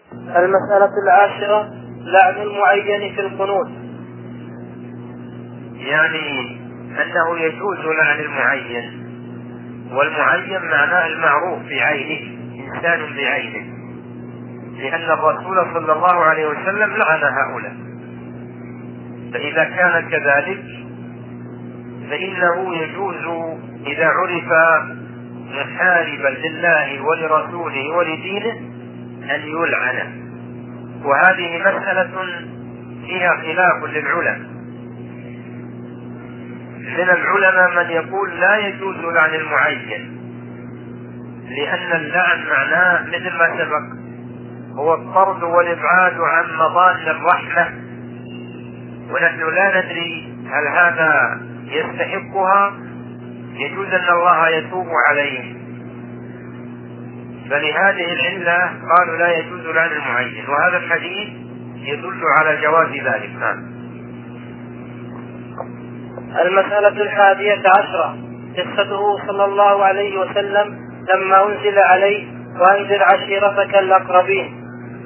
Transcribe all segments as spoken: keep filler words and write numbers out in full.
المسألة العاشرة لعن المعين في القنوت. يعني أنه يجوز لعن المعين، والمعين معناه المعروف بعينه، إنسان بعينه، لأن الرسول صلى الله عليه وسلم لعن هؤلاء. فإذا كان كذلك فإنه يجوز إذا عرف محاربا لله ولرسوله ولدينه أن يلعن. وهذه مسألة فيها خلاف للعلماء. من العلماء من يقول لا يجوز لعن المعين، لأن اللعن معناه مثل ما سبق هو الطرد والإبعاد عن مضان الرحمة، ونحن لا ندري هل هذا يستحقها. يجوز أن الله يتوب عليه، فلهذه العلة قالوا لا يجوز لعن المعين، وهذا الحديث يدل على جواز ذلك. المسألة الحادية عشرة قصته صلى الله عليه وسلم لما أنزل عليه وأنذر عشيرتك الأقربين.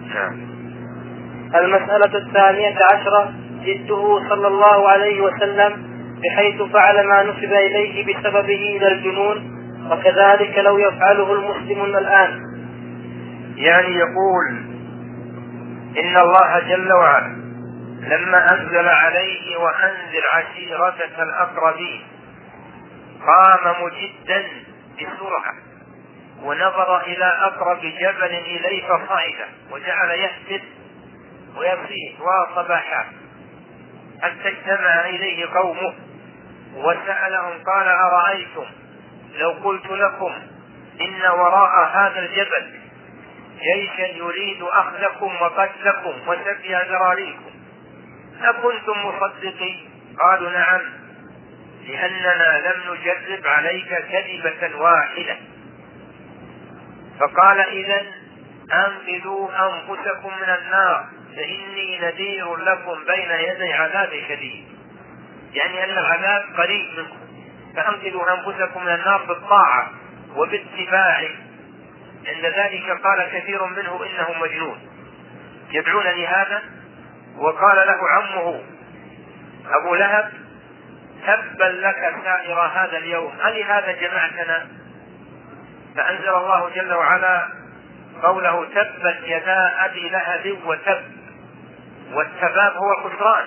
المسألة الثانية عشرة جده صلى الله عليه وسلم بحيث فعل ما نسب إليه بسببه إلى الجنون، وكذلك لو يفعله المسلمون الآن. يعني يقول إن الله جل وعلا لما أنزل عليه وأنذر عشيرتك الأقربين قام مجدا بسرعة ونظر إلى أقرب جبل إليه فصعد وجعل يهتف ويصيح وصباحا حتى اجتمع إليه قومه وسألهم قال أرأيتم لو قلت لكم إن وراء هذا الجبل جيشا يريد أخذكم وقتلكم وسبي ذراريكم أكنتم مصدقين؟ قالوا نعم، لأننا لم نجرب عليك كذبة واحدة. فقال إذن أنقذوا أنفسكم من النار فإني نذير لكم بين يدي عذاب شديد، يعني أن العذاب قريب منكم، فأنقذوا أنفسكم من النار بالطاعة وباتباع. عند ذلك قال كثير منه إنه مجنون، يدعون لهذا. وقال له عمه أبو لهب تبا لك سائر هذا اليوم، ألهذا جمعتنا؟ فأنزل الله جل وعلا قوله تبت يدا أبي لهب وتب، والتباب هو الخسران.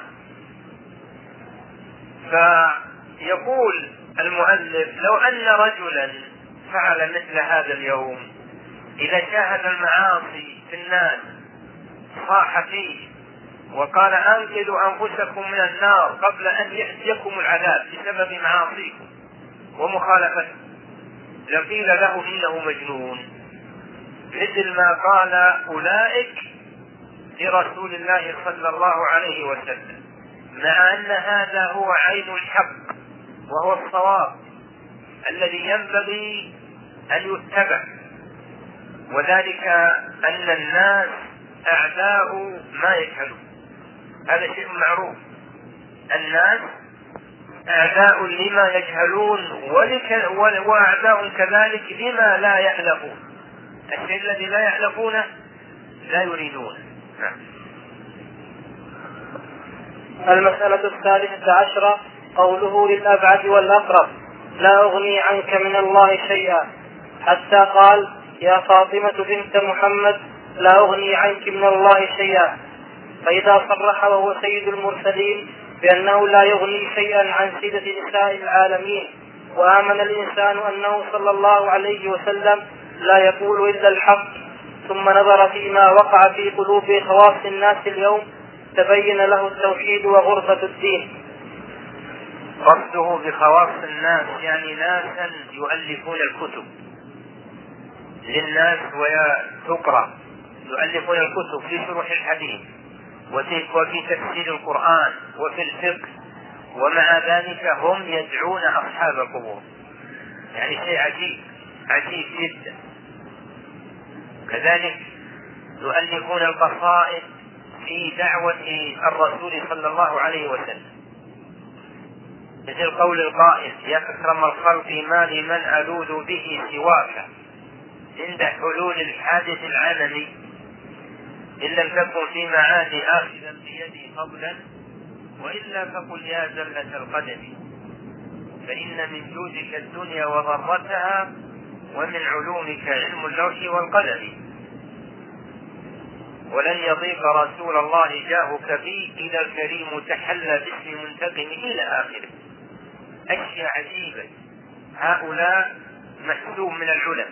فيقول المؤلف لو أن رجلا فعل مثل هذا اليوم إذا شاهد المعاصي في الناس صاح فيه وقال أنقذوا أنفسكم من النار قبل أن يأتيكم العذاب بسبب معاصيكم ومخالفتكم، لقيل له إنه مجنون، مثل ما قال أولئك لرسول الله صلى الله عليه وسلم، مع أن هذا هو عين الحق وهو الصواب الذي ينبغي أن يتبع، وذلك أن الناس أعداء ما يجهلون. هذا شيء معروف، الناس أعداء لما يجهلون وأعداء كذلك لما لا يعلمون. الشيء الذي لا يعلمونه لا يريدونه. المسألة الثالثة عشرة قوله للأبعد والأقرب لا أغني عنك من الله شيئا، حتى قال يا فاطمة بنت محمد لا أغني عنك من الله شيئا. فإذا صرح وهو سيد المرسلين بأنه لا يغني شيئا عن سيدة نساء العالمين، وآمن الإنسان أنه صلى الله عليه وسلم لا يقول إلا الحق، ثم نظر فيما وقع في قلوب خواص الناس اليوم تبين له التوحيد وغرفة الدين. قصده بخواص الناس يعني ناسا يؤلفون الكتب للناس وتقرأ، يؤلفون الكتب في شروح الحديث وفي تفسير القرآن وفي الفقه، ومع ذلك هم يدعون أصحاب القبور، يعني شيء عجيب عجيب جدا. كذلك يؤلفون القصائد في دعوة الرسول صلى الله عليه وسلم، مثل قول القائل يا أكرم الخلق ما لمن ألوذ به سواك عند حلول الحادث العملي. إن لم تكن في معادي آخذا بيدي فضلا، وإلا فقل يا زلة القدم، فإن من جودك الدنيا وضرتها، ومن علومك علم اللوح والقلم. ولن يضيق رسول الله جاهك بي، إذا الكريم تحلى باسم منتقم إلى آخره. أشياء عجيبة. هؤلاء محسوب من العلماء،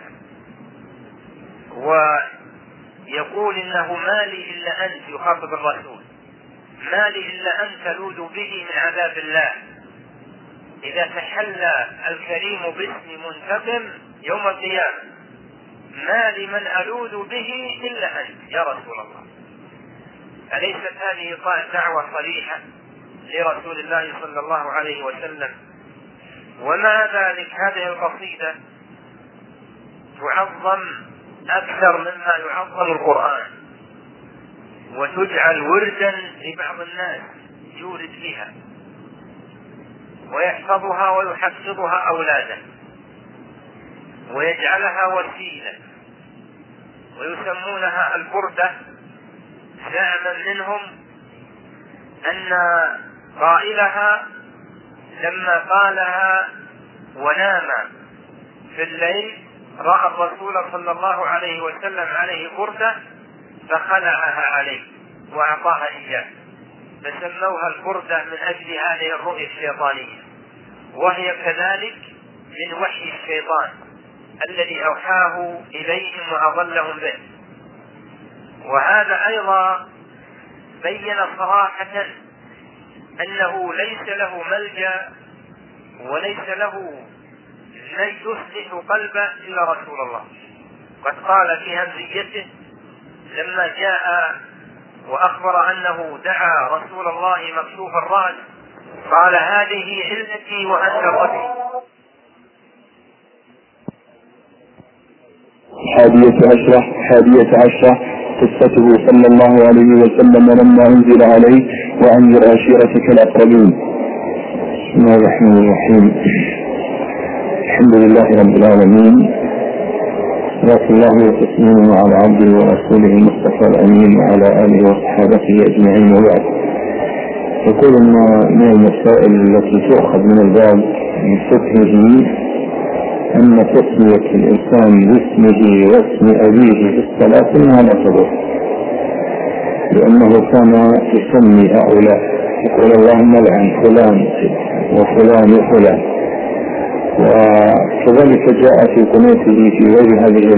ويقول إنه ما لي إلا أنت، يخاطب الرسول، ما لي إلا أن تلوذ به من عذاب الله. إذا تحلى الكريم باسم منتقم يوم القيامة، ما لمن ألوذ به إلا أنت يا رسول الله. أليست هذه دعوة صريحة لرسول الله صلى الله عليه وسلم؟ ومع ذلك هذه القصيدة تعظم أكثر مما يعظم القرآن، وتجعل وردا لبعض الناس يورد بها ويحفظها ويحفظها أولاده، ويجعلها وسيلة، ويسمونها البردة، زعما منهم أن قائلها لما قالها ونام في الليل رأى الرسول صلى الله عليه وسلم عليه بردة فخلعها عليه وأعطاها إياه، فسموها البردة من أجل هذه الرؤية الشيطانية، وهي كذلك من وحي الشيطان الذي أوحاه إليهم وأضلهم به. وهذا أيضا بين صراحة أنه ليس له ملجأ وليس له من يصلح قلبه إلا رسول الله. قد قال في همزيته لما جاء وأخبر أنه دعا رسول الله مكشوف الرأس، قال هذه علتي وأنت ربي. حادية عشرة حادية عشرة قصته صلى الله عليه وسلم لما أنزل عليه وأنذر عشيرتك الأقربين. بسم الله الرحمن الرحيم. الحمد لله رب العالمين، صلى الله وسلم على عبده ورسوله المصطفى الأمين وعلى آله وصحابته أجمعين. وبعد، يقول أن من المسائل التي تؤخذ من الباب من فقهه أن تسمية الإنسان باسمه واسم أبيه في الصلاة إنها لا تضر، لأنه كان يسمي هؤلاء، يقول اللهم لعن فلان وفلان وفلان. وكذلك جاء في قنوته في غير هذه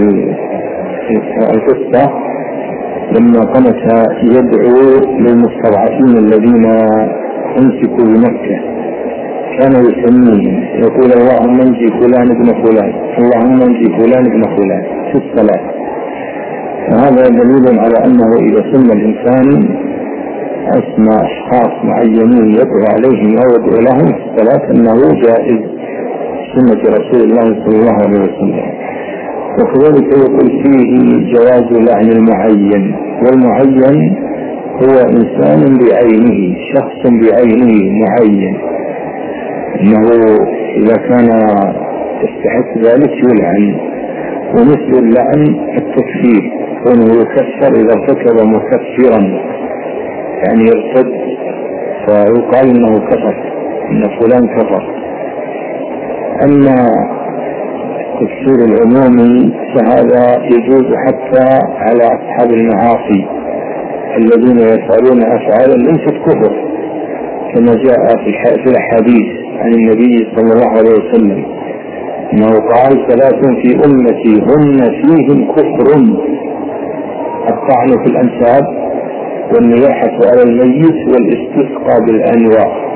القصة لما قنت يدعو للمستضعفين الذين امسكوا بمكة، كان يسميهم يقول اللهم انجي فلان ابن فلان، اللهم انجي فلان ابن فلان في الصلاة. وهذا دليل على أنه إذا سمى الإنسان اسم أشخاص معينين يدعو عليهم أو يدعو لهم في الصلاة أنه جائز سنة رسول الله صلى الله عليه وسلم. وكذلك يقول فيه جواز لعن المعين، والمعين هو إنسان بعينه، شخص بعينه معين، إنه إذا كان يستحق ذلك يلعن. ومثل اللعن التكفير، كونه يكفر إذا ارتكب مكفرا، يعني يرتد فيقال إنه كفر، إن فلان كفر. أما التكفير العمومي فهذا يجوز حتى على أصحاب المعاصي الذين يفعلون أفعالا ليست كفر، كما جاء في الحديث عن النبي صلى الله عليه وسلم أنه قال ثلاث في أمتي هن فيهم كفر: الطعن في الأنساب، والنياحة على الميت، والاستسقاء بالأنواع.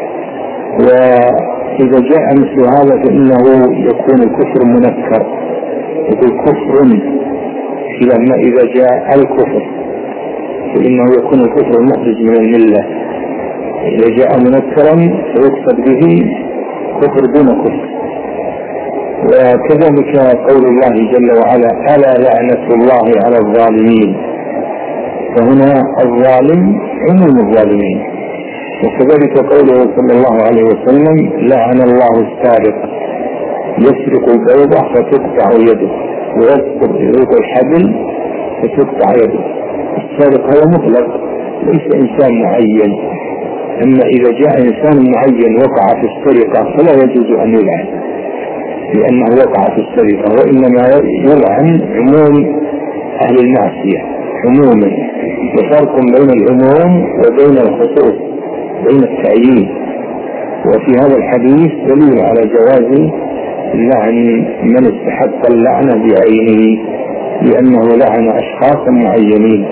وإذا جاء مثل هذا فإنه يكون الكفر منكر، يقول كفر، إذا جاء الكفر فإنه يكون الكفر مخرج من الملة. إذا جاء منكرا فيقصد به كفر دون كفر. وكذلك قول الله جل وعلا ألا لعنة الله على الظالمين، فهنا الظالم عموم الظالمين. وكذلك قوله صلى الله عليه وسلم لعن الله السارق، يسرق البيضة فتقطع يده، ويسقط الحبل فتقطع يده. السارق هو مطلق ليس إنسان معين، أما إذا جاء إنسان معين وقع في السرقة فلا يجوز أن يلعن لأنه وقع في السرقة، وإنما يلعن عموم أهل المعصية عموما. وفرق بين العموم وبين الخصوص بين التعيين. وفي هذا الحديث دليل على جواز لعن من استحق اللعنة بعينه لأنه لعن أشخاصا معينين.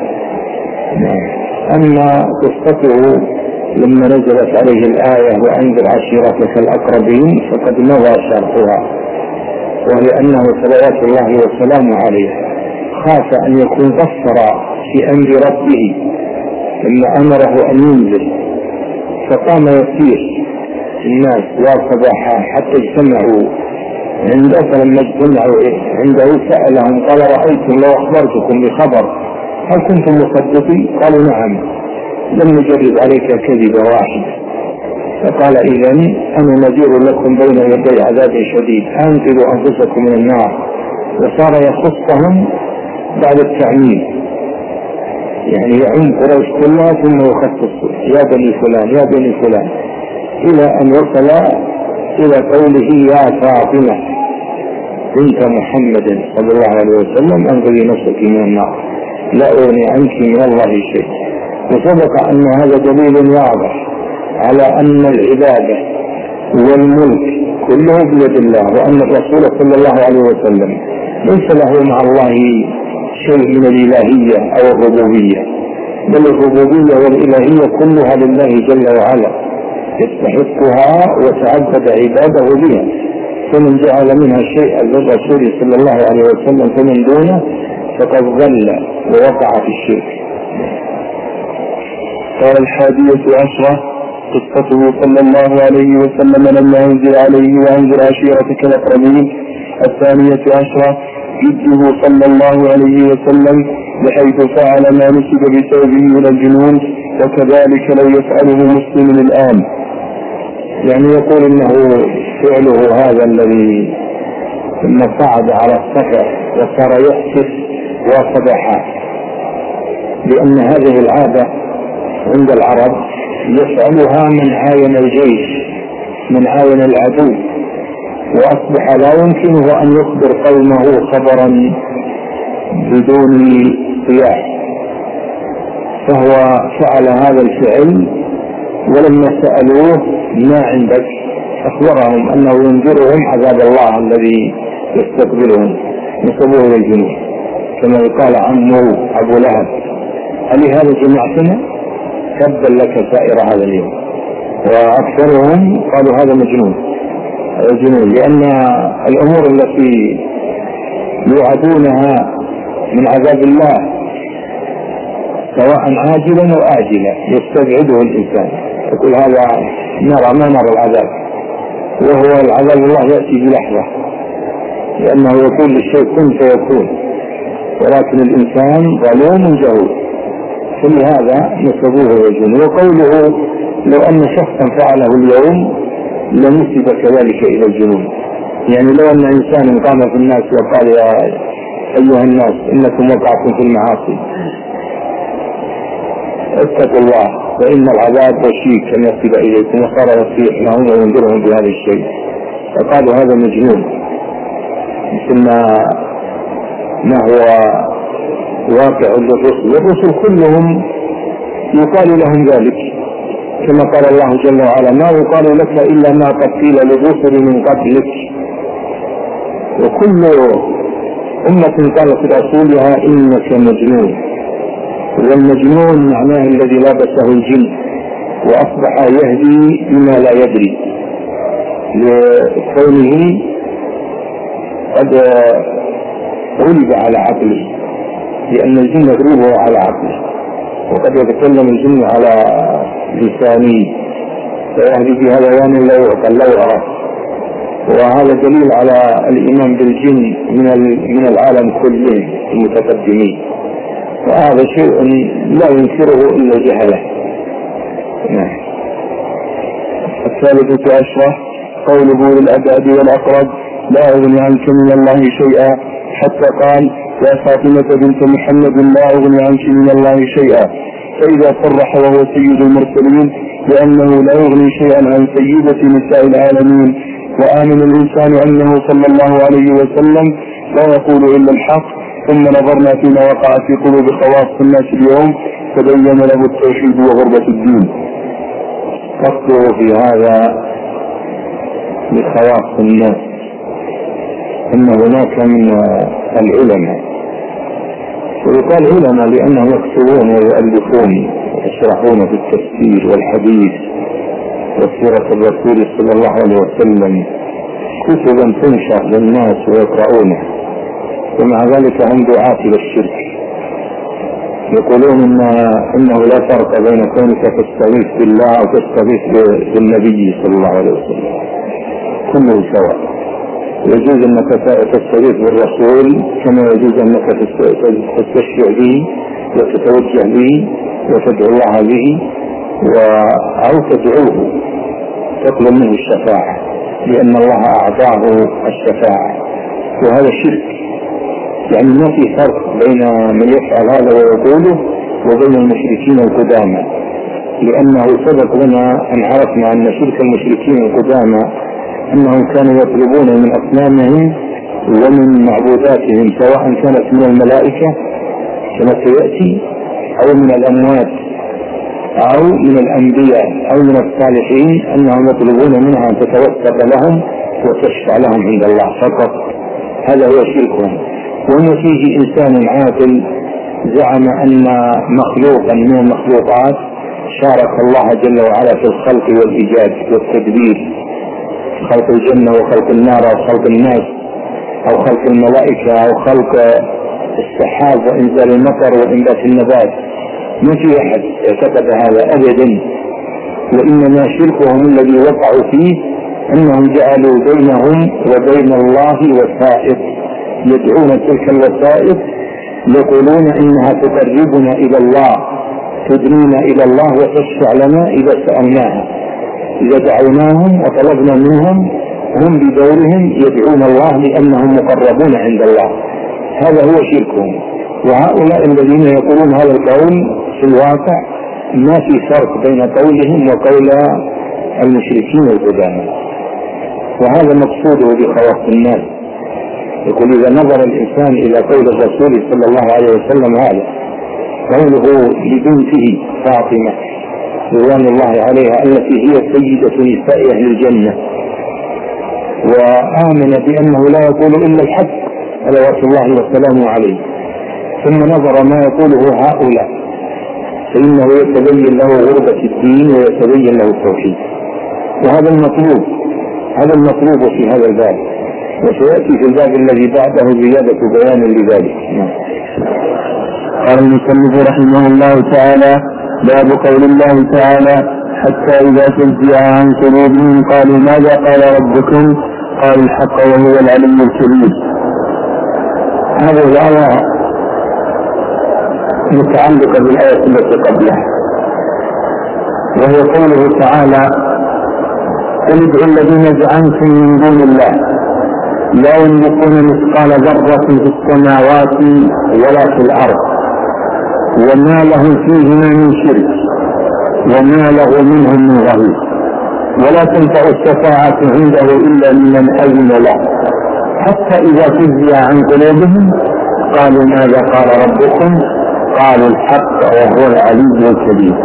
أما قصته لما نزلت عليه الآية وأنذر عشيرتك الأقربين فقد مضى شرحها، وهي أنه صلوات الله وسلامه عليه خاف أن يكون قصر في أمر ربه لما أمره أن ينزل، فقام يسير الناس وصباحا حتى اجتمعوا عنده، فلما اجتمعوا عنده سألهم قال رأيتم لو أخبرتكم بخبر هل كنتم مصدقين؟ قالوا نعم لم نجرب عليك كذب واحد. فقال إذن أنا نذير لكم بين يدي عذاب شديد أنقذوا أنفسكم من النار. وصار يخصهم بعد التعميم، يعني يعم قريش كلها ثم يخصص يا بني فلان يا بني فلان إلى أن وصل إلى قوله يا فاطمة بنت محمد صلى الله عليه وسلم أنقذي نفسك من النار لا أغني عنك من الله شيء. وسبق أن هذا دليل واضح على أن العبادة والملك كله بيد الله، وأن الرسول صلى الله عليه وسلم ليس له مع الله شيء من الإلهية أو الربوبية، بل الربوبية والإلهية كلها لله جل وعلا يستحقها وتعبد عباده بها. فمن جعل منها شيئا للرسول صلى الله عليه وسلم فمن دونه فقد ضل ووقع في الشرك. قال الحادية عشرة قصته صلى الله عليه وسلم لما أنزل عليه وأنزل عشيرتك الأقربين. الثانية عشرة جده صلى الله عليه وسلم بحيث فعل ما نسب بسببه إلى الجنون، وكذلك لو يفعله مسلم الآن. يعني يقول إنه فعله هذا الذي ثم صعد على الصخر وصار يحسس وصباحا، لأن هذه العادة عند العرب يفعلها من عاين الجيش من عاين العدو، وأصبح لا يمكنه أن يخبر قومه خبرا بدون قياس، فهو فعل هذا الفعل. ولما سألوه ما عندك أخبرهم أنه ينذرهم عذاب الله الذي يستقبلهم، نسبوه إلى الجنون كما يقال عمه أبو لهب ألهذا جمعتنا؟ تبا لك سائر هذا اليوم. وأكثرهم قالوا هذا مجنون جنون، لأن الأمور التي يوعدونها من عذاب الله سواء عاجلا أو آجلا يستبعده الإنسان، يقول هذا نرى ما نرى العذاب، وهو العذاب الله يأتي بلحظة لأنه يقول للشيء كن فيكون، ولكن الإنسان ظلوم جهول، فلهذا نسبوه رجل. وقوله لو أن شخصا فعله اليوم لنسب كذلك إلى الجنون، يعني لو أن إنسان قام في الناس وقال يا أيها الناس إنكم وقعتم في المعاصي اتقوا الله فإن العذاب وشيك أن يصل إليكم، وصار يصيح لهم وينذرهم بهذا الشيء، فقالوا هذا مجنون، مثل ما هو واقع للرسل. والرسل كلهم يقال لهم ذلك كما قال الله جل وعلا ما يقال لك إلا ما قد قيل للرسل من قبلك. وكل أمة قالت لرسولها إنك مجنون، والمجنون معناه الذي لبسه الجن وأصبح يهدي بما لا يدري، لكونه قد غلب على عقله، لأن الجن يغلبه على عقله، وقد يتكلم الجن على لسانه فيهدي بهذيان لا يعقل لا يعرف. وهذا دليل على الإيمان بالجن من العالم كله المتقدمين، وهذا شيء لا ينكره إلا جهله. نعم. الثالثة عشرة قوله للأبعد والأقرب لا أغني عنك من الله شيئا، حتى قال يا فاطمة بنت محمد لا أغني عنك من الله شيئا، فإذا صرح وهو سيد المرسلين بأنه لا يغني شيئا عن سيدة نساء العالمين، وآمن الإنسان أنه صلى الله عليه وسلم لا يقول إلا الحق، ثم نظرنا فيما وقع في قلوب خواص الناس اليوم تبين له التوحيد وغربة الدين. فصله في هذا لخواص الناس أن هناك من العلماء، ويقال علماء لأنهم يكتبون ويؤلفون ويشرحون في التفسير والحديث وسيرة الرسول صلى الله عليه وسلم كتبا تنشر للناس ويقرؤونها، ومع ذلك هم دعاة إلى الشرك. يقولون إن إنه لا فرق بين كونك تستغيث بالله أو تستغيث بالنبي صلى الله عليه وسلم، كله سواء. يجوز أنك تستغيث بالرسول كما يجوز أنك تستشفع به وتتوجه به وتدعو الله به أو تدعوه تطلب منه الشفاعة، لأن الله أعطاه الشفاعة، وهذا شرك. يعني ما في فرق بين من يفعل هذا ويقوله وبين المشركين القدامى، لأنه سبق لنا أن عرفنا أن شرك المشركين القدامى أنهم كانوا يطلبون من أصنامهم ومن معبوداتهم، سواء كانت من الملائكة كما سيأتي أو من الأموات أو من الأنبياء أو من الصالحين، أنهم يطلبون منها أن تتوسط لهم وتشفع لهم عند الله فقط. هذا هو شركهم. وما فيه إنسان عاقل زعم أن مخلوقا من المخلوقات شارك الله جل وعلا في الخلق والإيجاد والتدبير، خلق الجنة وخلق النار أو خلق الناس أو خلق الملائكة أو خلق السحاب وإنزال المطر وإنبات النبات. ما في أحد اعتقد هذا أبدا، وإنما شركهم الذي وقعوا فيه أنهم جعلوا بينهم وبين الله وسائط، يدعون تلك الوسائط يقولون إنها تقربنا إلى الله، تدنينا إلى الله وتشفع لنا إذا سألناها. إذا دعوناهم وطلبنا منهم هم بدورهم يدعون الله لأنهم مقربون عند الله. هذا هو شركهم. وهؤلاء الذين يقولون هذا القول في الواقع ما في فرق بين قولهم وقول المشركين القدامى، وهذا مقصوده بخواص الناس. يقول إذا نظر الإنسان إلى قول الرسول صلى الله عليه وسلم هذا قوله لبنته فاطمة رضوان الله عليها التي هي سيدة نساء أهل الجنة، وآمن بأنه لا يقول إلا الحق صلوات الله وسلامه عليه، ثم نظر ما يقوله هؤلاء فإنه يتبين له غربة الدين ويتبين له التوحيد. وهذا المطلوب، هذا المطلوب في هذا الباب، وسيأتي في الباب الذي بعده زيادة بيان لذلك. قال المصنف رحمه الله تعالى: باب قول الله تعالى: حتى إذا فزع عن قلوبهم قالوا ماذا قال ربكم؟ قال الحق وهو العلي الكبير. هذه الآية متعلقة بالآية التي قبلها، وهي قوله تعالى: قل ادعوا الذين زعمتم من دون الله لا يملكون مثقال ذرة في السماوات ولا في الأرض وما لهم فيهما من شرك وما له منهم من ظهير ولا تنفع الشفاعة عنده إلا لمن أذن له حتى إذا فزع عن قلوبهم قالوا ماذا قال ربكم؟ قالوا الحق وهو العلي الكبير.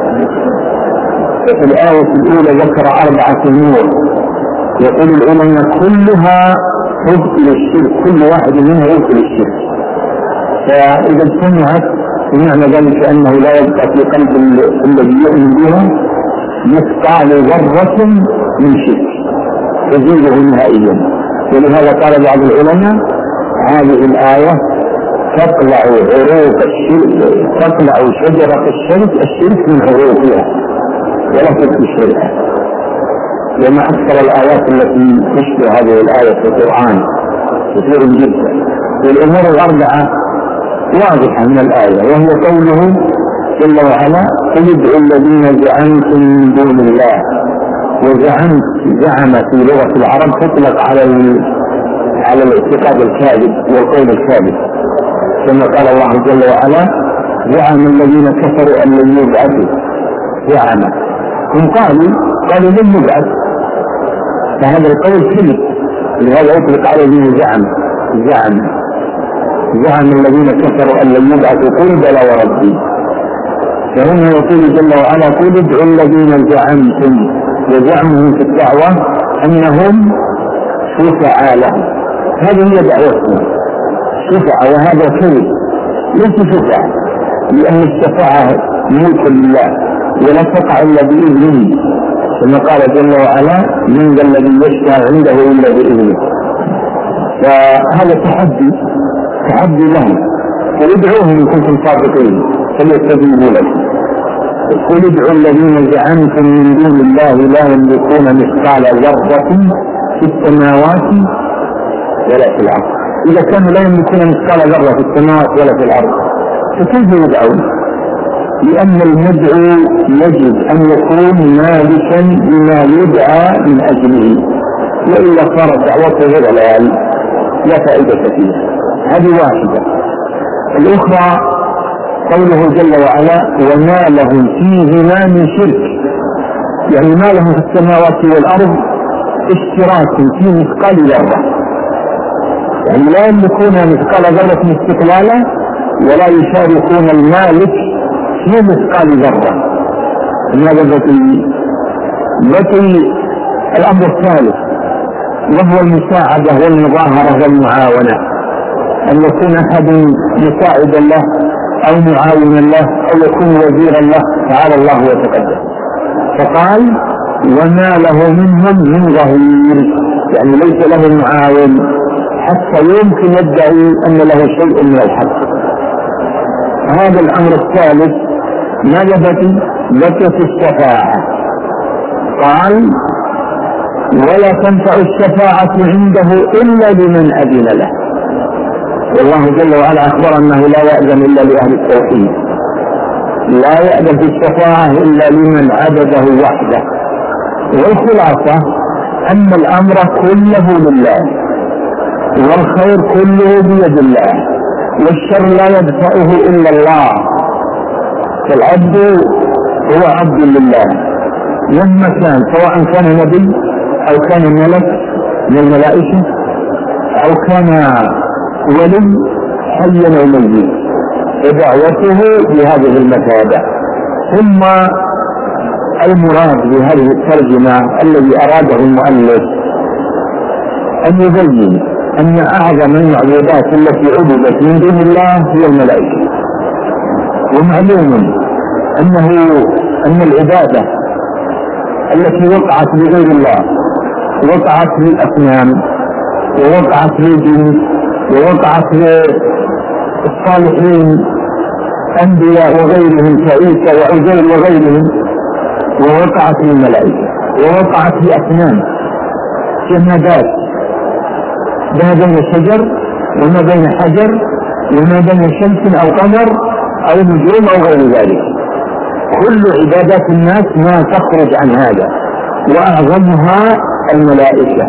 في الآية الأولى ذكر أربعة أمور يقول العلماء كلها تبطل الشرك، كل واحد منها يبطل الشرك، فإذا اجتمعت بمعنى ذلك أنه لا يبقى في قلب الذي يؤمن بها مثقال ذرة من شرك تزيله نهائيا. ولهذا قال بعض العلماء هذه الآية تطلع عروق الشرك، تطلع شجرة الشرك الشرك من عروقها ولا تبقى الشرك. وما أكثر الآيات التي تشبه هذه الآية في القرآن كثير جدا. والأمور الأربعة واضحة من الآية، وهي قوله جل وعلا: قل ادعوا الذين زعمتم من دون الله. وزعمت زعم في لغة العرب تطلق على على الاعتقاد الكاذب والقول الكاذب، كما قال الله جل وعلا: زعم الذين كفروا أن لن يبعثوا. زعم، هم قالوا قالوا لن يبعث، فهذا القول كذب، لهذا يطلق عليه زعم. زعم زعم الذين كفروا أن لن يبعثوا، قل بلى وربي. فهنا يقول جل وعلا: قل ادعوا الذين زعمتم، وزعمهم في الدعوة أنهم شفعاء لهم. هذه هي دعوتهم، شفعاء، وهذا كذب، ليس شفعاء، لأن الشفاعة ملك لله ولا تقع إلا بإذنه، كما قال جل وعلا: من ذا الذي يشفع عنده إلا بإذنه. فهذا تحدي تحدي لهم، فادعوهم إن كنتم صادقين فليستجيبوا لكم. قل ادعوا الذين زعمتم من دون الله لا يملكون مثقال ذرة في السماوات ولا في الأرض. إذا كانوا لا يملكون مثقال ذرة في السماوات ولا في الأرض فكيف يدعون؟ لأن المدعو يجب أن يكون مالكا بما يدعى من أجله، وإلا صارت دعوته غير لا فائدة فيها. هذه واحدة. الأخرى قوله جل وعلا: وما لهم فيهما من شرك، يعني ما لهم في السماوات والأرض اشتراك في مثقال ذرة، يعني لا يملكون مثقال ذرة استقلالا ولا يشاركون المالك في مثقال ذرة. هذا بقي بقي الأمر الثالث، وهو المساعدة والمظاهرة والمعاونة، أن يكون أحد مساعدا له أو معاونا له أو يكون وزيرا له، تعالى الله وتقدم. فقال: وما له منهم من ظهير، يعني ليس له معاون حتى يمكن يدعي أن له شيء من الحق. هذا الأمر الثالث. ماذا بقي؟ بقيت الشفاعة. قال: ولا تنفع الشفاعة عنده إلا لمن أذن له. والله جل وعلا أخبر أنه لا يأذن إلا لأهل التوحيد، لا يأذن في الشفاعة إلا لمن عبده وحده. والخلاصة أن الأمر كله لله، والخير كله بيد الله، والشر لا يدفعه إلا الله. فالعبد هو عبد لله مهما كان، سواء كان نبي أو كان ملك من الملائكة أو كان ولي حيا أو ميت، فدعوته بهذه المثابة. ثم المراد بهذه الترجمة الذي أراده المؤلف أن يبين أن أعظم المعبودات التي عبدت من دون الله هي الملائكة. ومعلوم أنه أن العبادة التي وقعت لغير الله وقعت للأصنام ووقعت للجن ووقعت للصالحين أنبياء وغيرهم كعيسى وعزير وغيرهم، ووقعت للملائكة، ووقعت لأصنام جمادات ما بين شجر وما بين حجر وما بين شمس أو قمر أو نجوم أو غير ذلك. كل عبادات الناس ما تخرج عن هذا، وأعظمها الملائكة.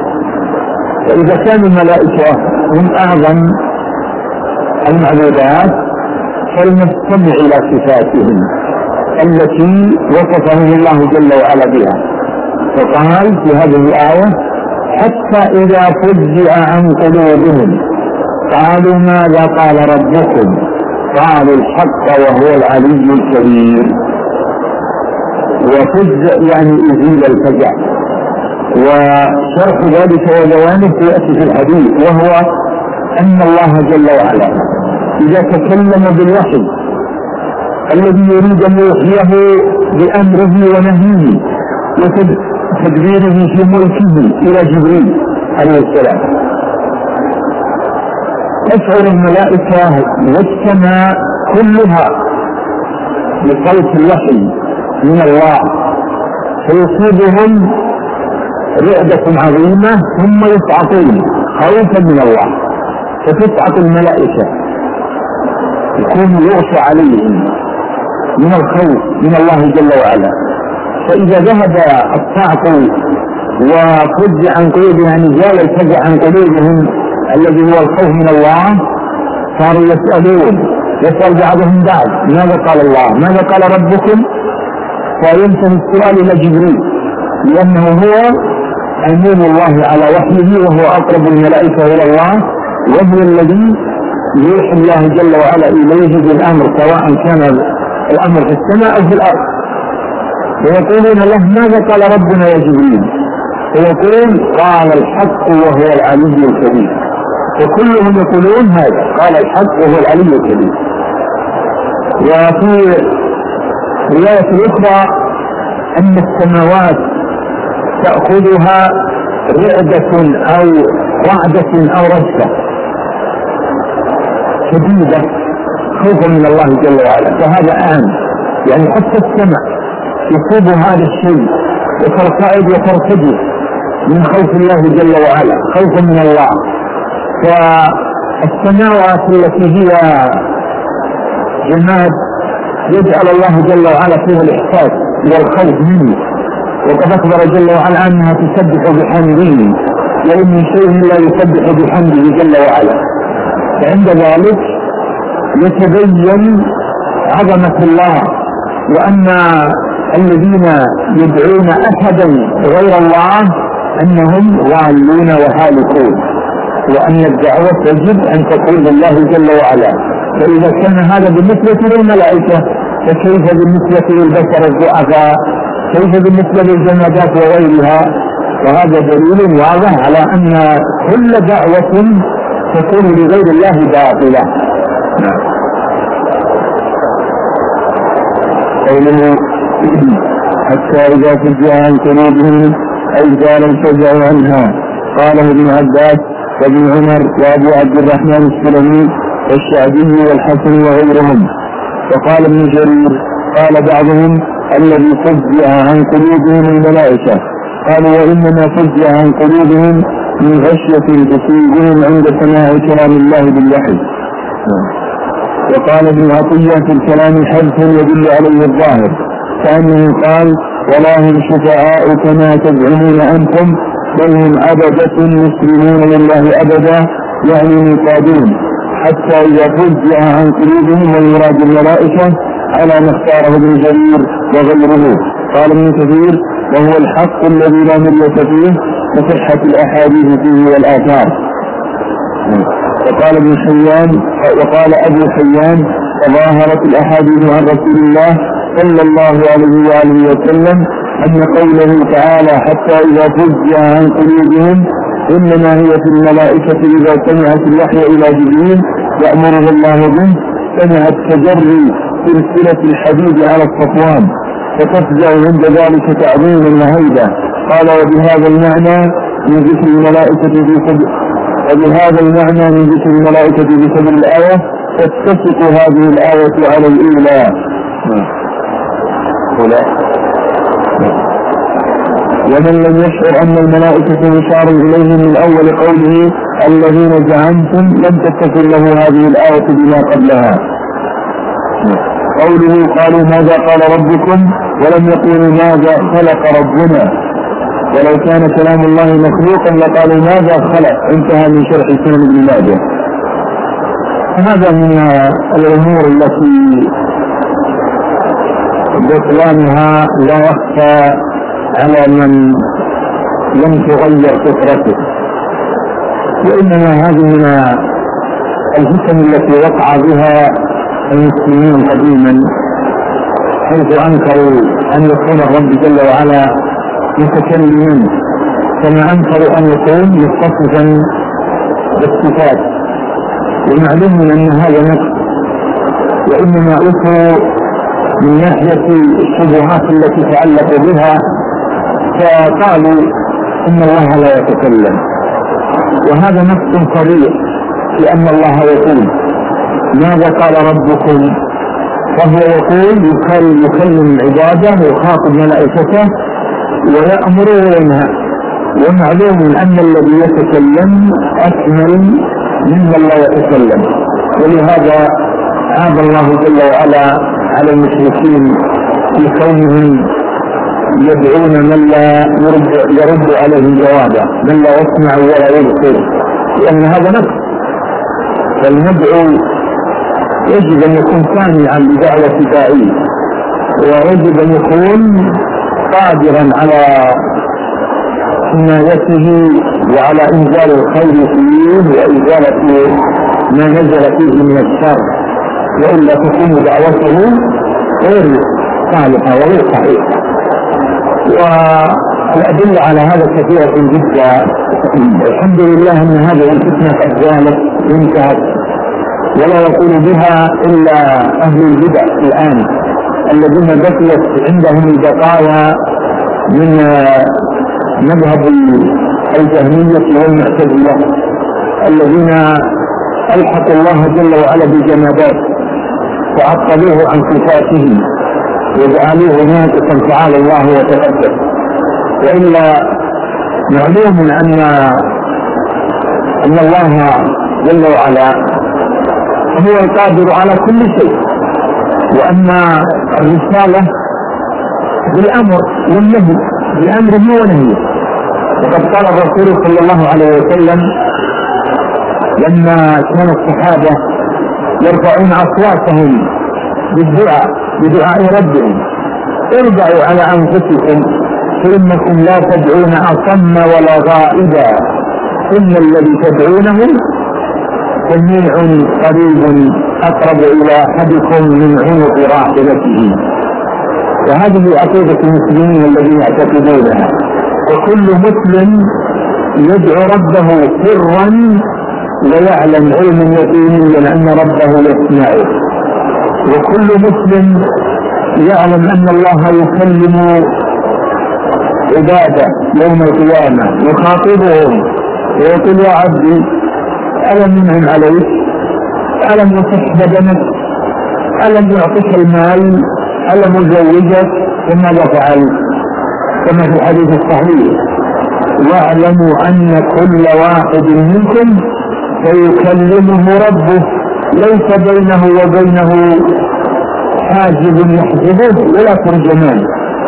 فإذا كان الملائكة هم أعظم المعبودات فلنستمع إلى صفاتهم التي وصفهم الله جل وعلا بها. فقال في هذه الآية: حتى إذا فزع عن قلوبهم قالوا ماذا قال ربكم قالوا الحق وهو العلي الكبير. وفزع يعني أزيل الفزع، وشرح ذلك وبيانه يأتي في الحديث، وهو أن الله جل وعلا إذا تكلم بالوحي الذي يريد أن يوحيه بأمره ونهيه وتدبيره في ملكه إلى جبريل عليه السلام، تشعر الملائكة والسماء كلها بصوت الوحي من الله، فيصيبهم رعدة عظيمة ثم يصعقون خوفا من الله، فتصعق الملائكة، يكون يغشى عليهم من الخوف من الله جل وعلا. فإذا ذهب الصعق وفزع عن قلوبهم، يعني زال الفزع عن قلوبهم الذي هو الخوف من الله، صاروا يسألون يسأل بعضهم بعض ماذا قال الله ماذا قال ربكم، فينتهي السؤال إلى جبريل لأنه هو أمين الله على وحيه وهو أقرب الملائكة إلى الله، وهو الذي يوحي الله جل وعلا إليه بالأمر سواء كان الأمر في السماء أو في الأرض. ويقولون له ماذا قال ربنا يا جبريل، فيقول قال الحق وهو العلي الكبير، وكلهم يقولون هذا قال الحق وهو العلي الكبير. وفي رواية الأخرى أن السماوات تأخذها رعدة أو رعدة أو رجفة شديدة خوفا من الله جل وعلا، فهذا آن يعني حتى السماء يصيب هذا الشيء وترتعد وترتجف من خوف الله جل وعلا خوفا من الله. فالسماوات التي هي جماد يجعل الله جل وعلا فيها الإحساس والخوف منه، وقد أخبر جل وعلا أنها تسبح بحمده وإن من شيء لا يسبح بحمده جل وعلا. فعند ذلك يتبين عظمة الله، وأن الذين يدعون أحدا غير الله أنهم ضالون وهالكون، وأن الدعوة يجب أن تكون لله جل وعلا. فإذا كان هذا بالنسبة للملائكة فكيف بالنسبة للبشر الضعفاء، كيف بالنسبة للجمادات وغيرها؟ وهذا دليل واضح على أن كل دعوة تكون لغير الله باطلة. قوله حتى إذا فزع عن قلوبهم أي زال الفزع عنها، قاله ابن عباس وابن عمر وأبو عبد الرحمن السلمي والشعبي والحسن وغيرهم. وقال ابن جرير قال بعضهم الذي فزع عن قلوبهم الملائكة، قالوا وإنما فزع عن قلوبهم من غشية تصيبهم عند سماع كلام الله بالوحي. وقال ابن عطية في الكلام حذف يدل عليه الظاهر، كأنه قال ولا هم شفعاء كما تزعمون أنتم بل هم أبدة مسلمون لله أبدا يعني منقادون، حتى إذا فزع عن قلوبهم ويراد الملائكة على ما اختاره ابن جرير وغيره. قال ابن كثير وهو الحق الذي لا مرية فيه وصحة الأحاديث فيه والآثار. وقال ابن حيان وقال أبو حيان تظاهرت الأحاديث عن رسول الله صلى الله عليه وآله وسلم أن قوله تعالى حتى إذا فزع عن قلوبهم إنما هي في الملائكة إذا سمعت الوحي إلى جبريل يأمره الله به سمعت تجري سلسلة الحديد على الصفوان فتفزع عند ذلك تعظيما وهيبة. قال وبهذا المعنى من ذكر الملائكة في صدر وبهذا المعنى من ذكر الملائكة في صدر الآية تتفق هذه الآية على الأولى. ومن لم يشعر أن الملائكة مشار إليهم من أول قوله الذين زعمتم لم تتصل له هذه الآية بما قبلها. قوله قالوا ماذا قال ربكم ولم يقولوا ماذا خلق ربنا، ولو كان كلام الله مخلوقا لقالوا ماذا خلق، انتهى من شرح سنن ابن ماجه. هذا من الأمور التي بطلانها لا يخفى على من لم تغير فطرته، وإنما هذه من الفتن التي وقع بها المسلمين قديما، حيث أنكروا أن يكون الرب جل وعلا متكلمين كما أنكروا أن يكون متصفا بالصفات، ومعلوم أن هذا نقص، وإنما أتوا من ناحية الشبهات التي تعلق بها فقالوا إن الله لا يتكلم، وهذا نص صريح في أن الله يقول ماذا قال ربكم، وهو يقول يكلم عباده ويخاطب ملائكته ويأمر وينهى، ومعلوم أن الذي يتكلم أكمل ممن لا يتكلم، ولهذا عاب الله جل وعلا على المشركين في كونهم يدعون من لا يرد, يرد عليه جوابا، من لا يسمع ولا يبصر، لأن هذا نقص. فالمدعو يجب أن يكون سامعا لدعوة داعيه، ويجب أن يكون قادرا على حمايته وعلى إنزال الخير فيه وإزالة ما نزل فيه من الشر، وإلا تكون دعوته غير صالحة وغير صحيحة. والأدلة على هذا كثيرة جدا. الحمد لله أن هذه الفتنة قد زالت وانتهت، ولا يقول بها إلا أهل البدع الآن الذين بقيت عندهم البقايا من مذهب الجهمية والمعتزلة الذين ألحقوا الله جل وعلا بالجمادات وعطلوه عن صفاته وجعلوه ناقصا تعالى الله وتقدس. وإلا معلوم أن أن الله جل وعلا هو القادر على كل شيء، وأن الرسالة بالأمر والنهي، بأمره ونهيه. وقد قال الرسول صلى الله عليه وسلم لما كان الصحابة يرفعون أصواتهم بالدعاء بدعاء ربهم: ارجعوا على أنفسكم فإنكم لا تدعون أصم ولا غائبا، إن الذي تدعونه سميع قريب أقرب إلى أحدكم من عنق راحلته. وهذه عقيدة المسلمين الذين يعتقدونها. وكل مسلم يدعو ربه سرا ويعلم علم يقينيا أن ربه يسمعه، وكل مسلم يعلم أن الله يكلم عباده يوم القيامة يخاطبهم ويقول: يا عبدي ألم ينعم عليك؟ ألم يصح بدنك؟ ألم يعطيك المال؟ ألم يزوجك؟ فماذا فعلت؟ كما في الحديث الصحيح: واعلموا أن كل واحد منكم سيكلمه ربه ليس بينه وبينه حاجب يحجبه ولا ترجمان،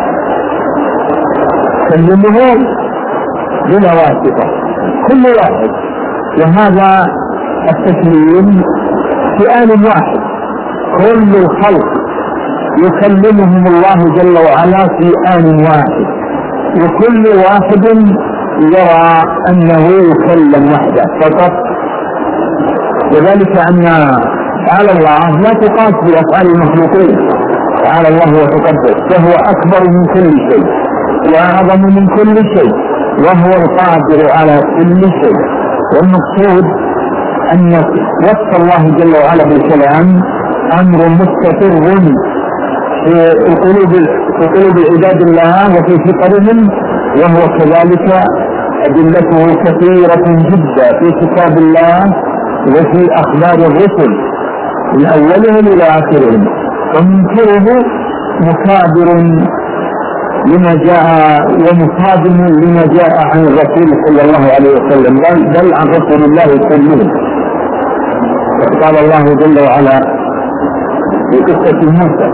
كلمه بلا واسطة كل واحد. وهذا التكليم في آن واحد، كل الخلق يكلمهم الله جل وعلا في آن واحد، وكل واحد يرى أنه يكلم وحده فقط. وذلك أن تعالى الله لا تقاس بأفعال المخلوقين، تعالى الله وتقدس، فهو أكبر من كل شيء وأعظم من كل شيء، وهو القادر على كل شيء. والمقصود أن وصف الله جل وعلا بالكلام أمر مستقر في قلوب في قلوب عباد الله وفي فطرهم، وهو كذلك أدلته كثيرة جدا في كتاب الله وفي أخبار الرسل من أولهم إلى آخرهم. ومنكره مكابر لما جاء ومصادم لما جاء عن الرسول صلى الله عليه وسلم، بل عن رسول الله كله. قال الله جل وعلا في قصة موسى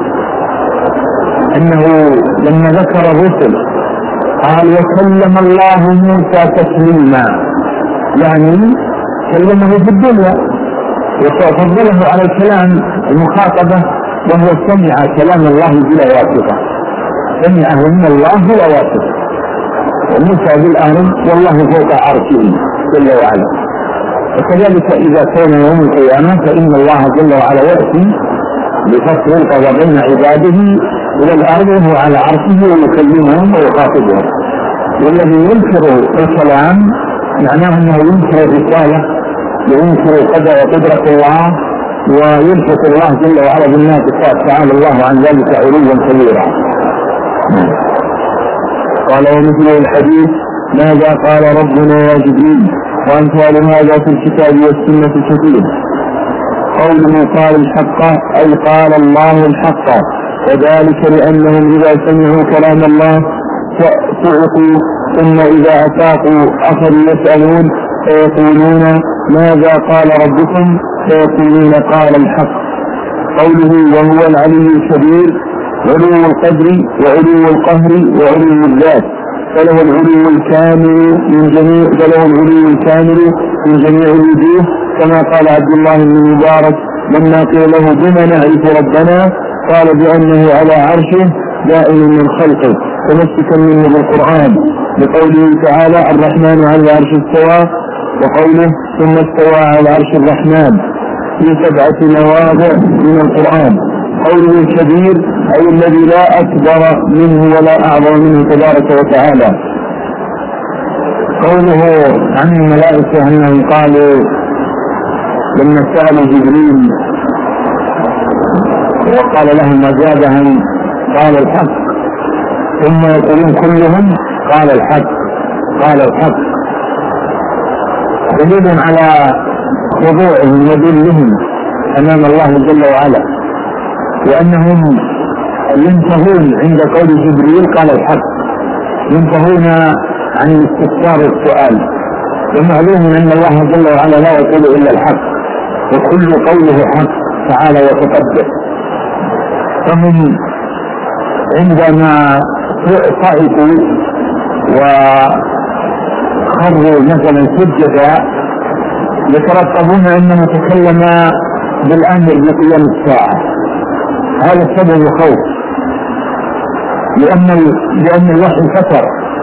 أنه لما ذكر الرسل قال: وكلم الله موسى تكليما، يعني كلمه في الدنيا وفضله على الكلام المخاطبة، وهو سمع كلام الله بلا واسطة، سمعه من الله بلا واسطة. وموسى بالآن والله فوق عرشه جل وعلا. وكذلك إذا كان يوم القيامة فإن الله جل وعلا يأتي بفصل القضاء بين عباده إلى الأرض وهو على عرشه ويكلمهم ويخاطبهم. والذي ينكر الكلام معناه أنه ينكر الرسالة وينكر قدر وقدرة الله ويلحق الله جل وعلا بالناقصات، تعالى الله عن ذلك علوا كبيرا. قال: ومثل الحديث: ماذا قال ربنا يا جبريل؟ وأمثال هذا في الكتاب والسنة كثير. قوله قال الحق أي قال الله الحق، وذلك لأنهم إذا سمعوا كلام الله صعقوا، ثم إذا أفاقوا أخذوا يسألون فيقولون: ماذا قال ربكم؟ فيقولون: قال الحق. قوله وهو العلي الكبير، علو القدر وعلو القهر وعلو الذات، فله العلو الكامل من جميع فله العلو الكامل من جميع الوجوه، كما قال عبد الله بن مبارك لما قيل له بما نعرف ربنا قال بأنه على عرشه دائم من خلقه، تمسكا منه بالقرآن بقوله تعالى الرحمن على العرش استوى، وقوله ثم استوى على عرش الرحمن في سبعة مواضع من القرآن. قوله الكبير أي الذي لا أكبر منه ولا أعظم منه تبارك وتعالى. قوله عن الملائكة أنهم قالوا لما سألوا جبريل وقال لهم ما زادهم قال الحق، ثم يقولون كلهم قال الحق قال الحق، دليل على خضوعهم وذلهم أمام الله جل وعلا، وأنهم ينتهون عند قول جبريل قال الحق، ينتهون عن الاستفسار والسؤال، ومعلوم أن الله جل وعلا لا يقول إلا الحق، وكل قوله حق تعالى وتقدس. فهم عندما صعقوا وخروا مثلا سجدا يترقبون أنه تكلم بالأمر بقيام الساعة، هذا سبب الخوف، لأن لأن الوحي فتر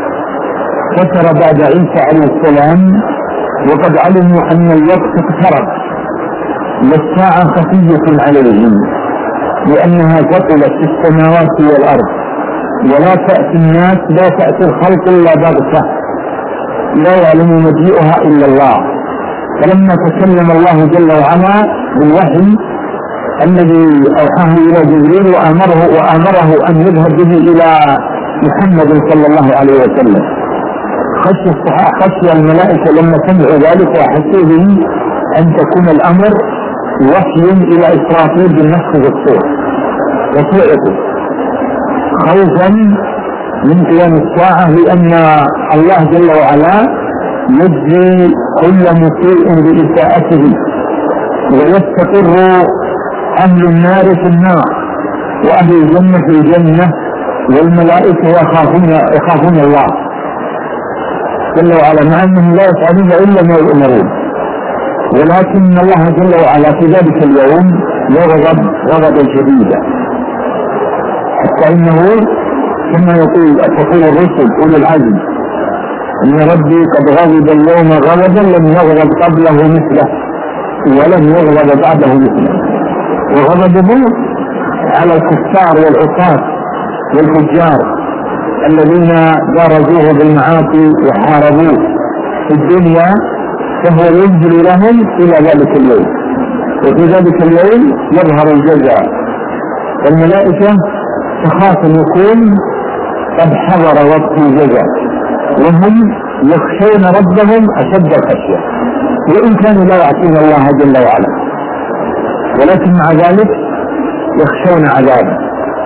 فتر بعد عيسى عليه السلام، وقد علموا أن الوقت اقترب والساعة خفية عليهم، لأنها ثقلت في السماوات والأرض، ولا تأتي الناس لا تأتي الخلق إلا بغتة، لا يعلم مجيئها إلا الله. فلما تكلم الله جل وعلا بالوحي الذي أوحاه إلى جبريل وأمره وأمره أن يذهب به إلى محمد صلى الله عليه وسلم، خشي الصحابة خشي الملائكة لما سمعوا ذلك وحسوا به أن تكون الأمر وحي إلى إسرافيل بالنفخ والصور، وصعقوا خوفا من قيام الساعة، لأن الله جل وعلا يجزي كل مسيء بإساءته ويستقر أهل النار في النار وأهل الجنة في الجنة، والملائكة يخافون يخافون الله جل وعلا، مع أنهم لا يفعلون إلا ما يؤمرون، ولكن الله جل وعلا في ذلك اليوم يغضب غضبا شديدا، حتى إنه كما يقول تقول الرسل أولي العزم إن ربي قد غضب اليوم غضبا لم يغضب قبله مثله ولم يغضب بعده مثله، وغضبه على الكفار والعصاة والفجار الذين بارزوه بالمعاصي وحاربوه في الدنيا، فهو ينزل لهم إلى ذلك اليوم، وفي ذلك اليوم يظهر الجزاء، والملائكة تخاف أن يكون قد حضر وقت الجزاء، وهم يخشون ربهم أشد الخشية، وإن كانوا لا يعصون الله جل وعلا، ولكن مع ذلك يخشون عذابه.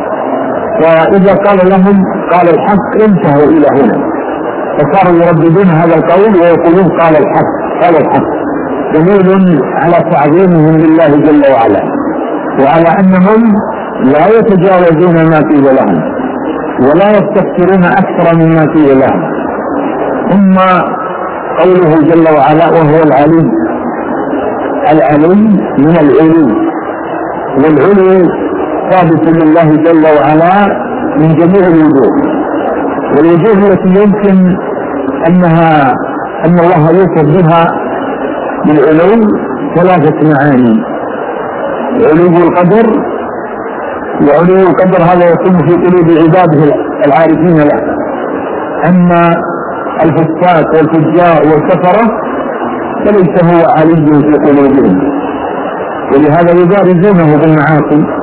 فإذا قال لهم قال الحق انتهوا إلى هنا، فصاروا يرددون هذا القول ويقولون قال الحق قال الحق، دليل على تعظيمهم لله جل وعلا، وعلى أنهم لا يتجاوزون ما قيل لهم ولا يستكثرون أكثر مما قيل لهم. ثم قوله جل وعلا وهو العلي، العلي من العلو، والعلو ثابت لله جل وعلا من جميع الوجوه، والوجوه التي يمكن أنها أن الله يوصف بها بالعلو ثلاثة معاني: علو القدر، وعلو القدر هذا يكون في قلوب عباده العارفين له، أما الفساق والفجار والكفرة فليس هو علي في قلوبهم، ولهذا يبارزونه بالمعاصي،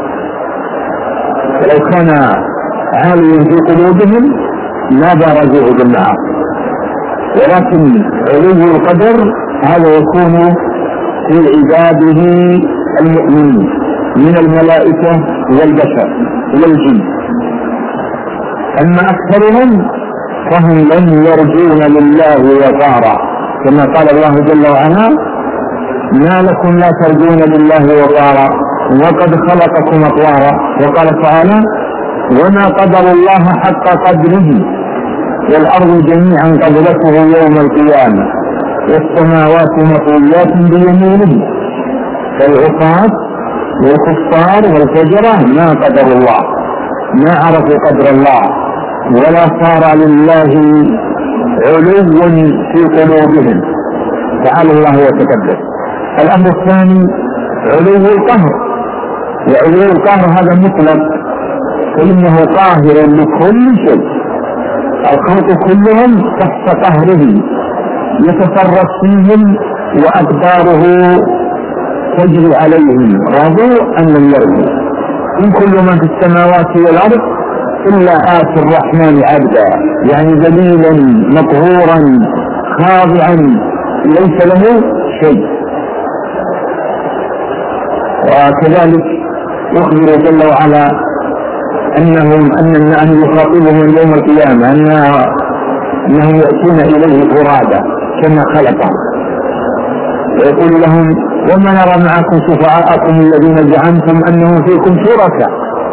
فلو كان عاليا في قلوبهم لا بارزوه بالمعاصي، ولكن علو القدر هذا يكون في عباده المؤمنين من الملائكة والبشر والجن. أما أكثرهم فهم لن يرجون لله وقارا، كما قال الله جل وعلا ما لكم لا ترجون لله وقارا وقد خلقكم أطوارا، وقال تعالى وما قدر الله حق قدره والأرض جميعا قبضته يوم القيامة والسماوات مطويات بيمينه. فالعصاة والكفار والفجرة ما قدر الله، ما عرفوا قدر الله، ولا صار لله علو في قلوبهم، تعالى الله وتكبر. الأمر الثاني علو القهر، وعلو القهر هذا مطلق، فإنه قاهر لكل شيء، الخلق كلهم تحت قهره يتصرف فيهم وأقداره تجري عليهم، رضوا أن لم يرضوا. إن كل من في السماوات والأرض إلا آتي الرحمن عبدا، يعني ذليلا مقهورا خاضعا ليس له شيء. وكذلك يخبر جل وعلا أنهم أن يخاطبهم يوم القيامة أنهم يأتون إليه فرادا كما خلقهم، ويقول لهم وما نرى معكم شفعاءكم الذين زعمتم أنهم فيكم شركاء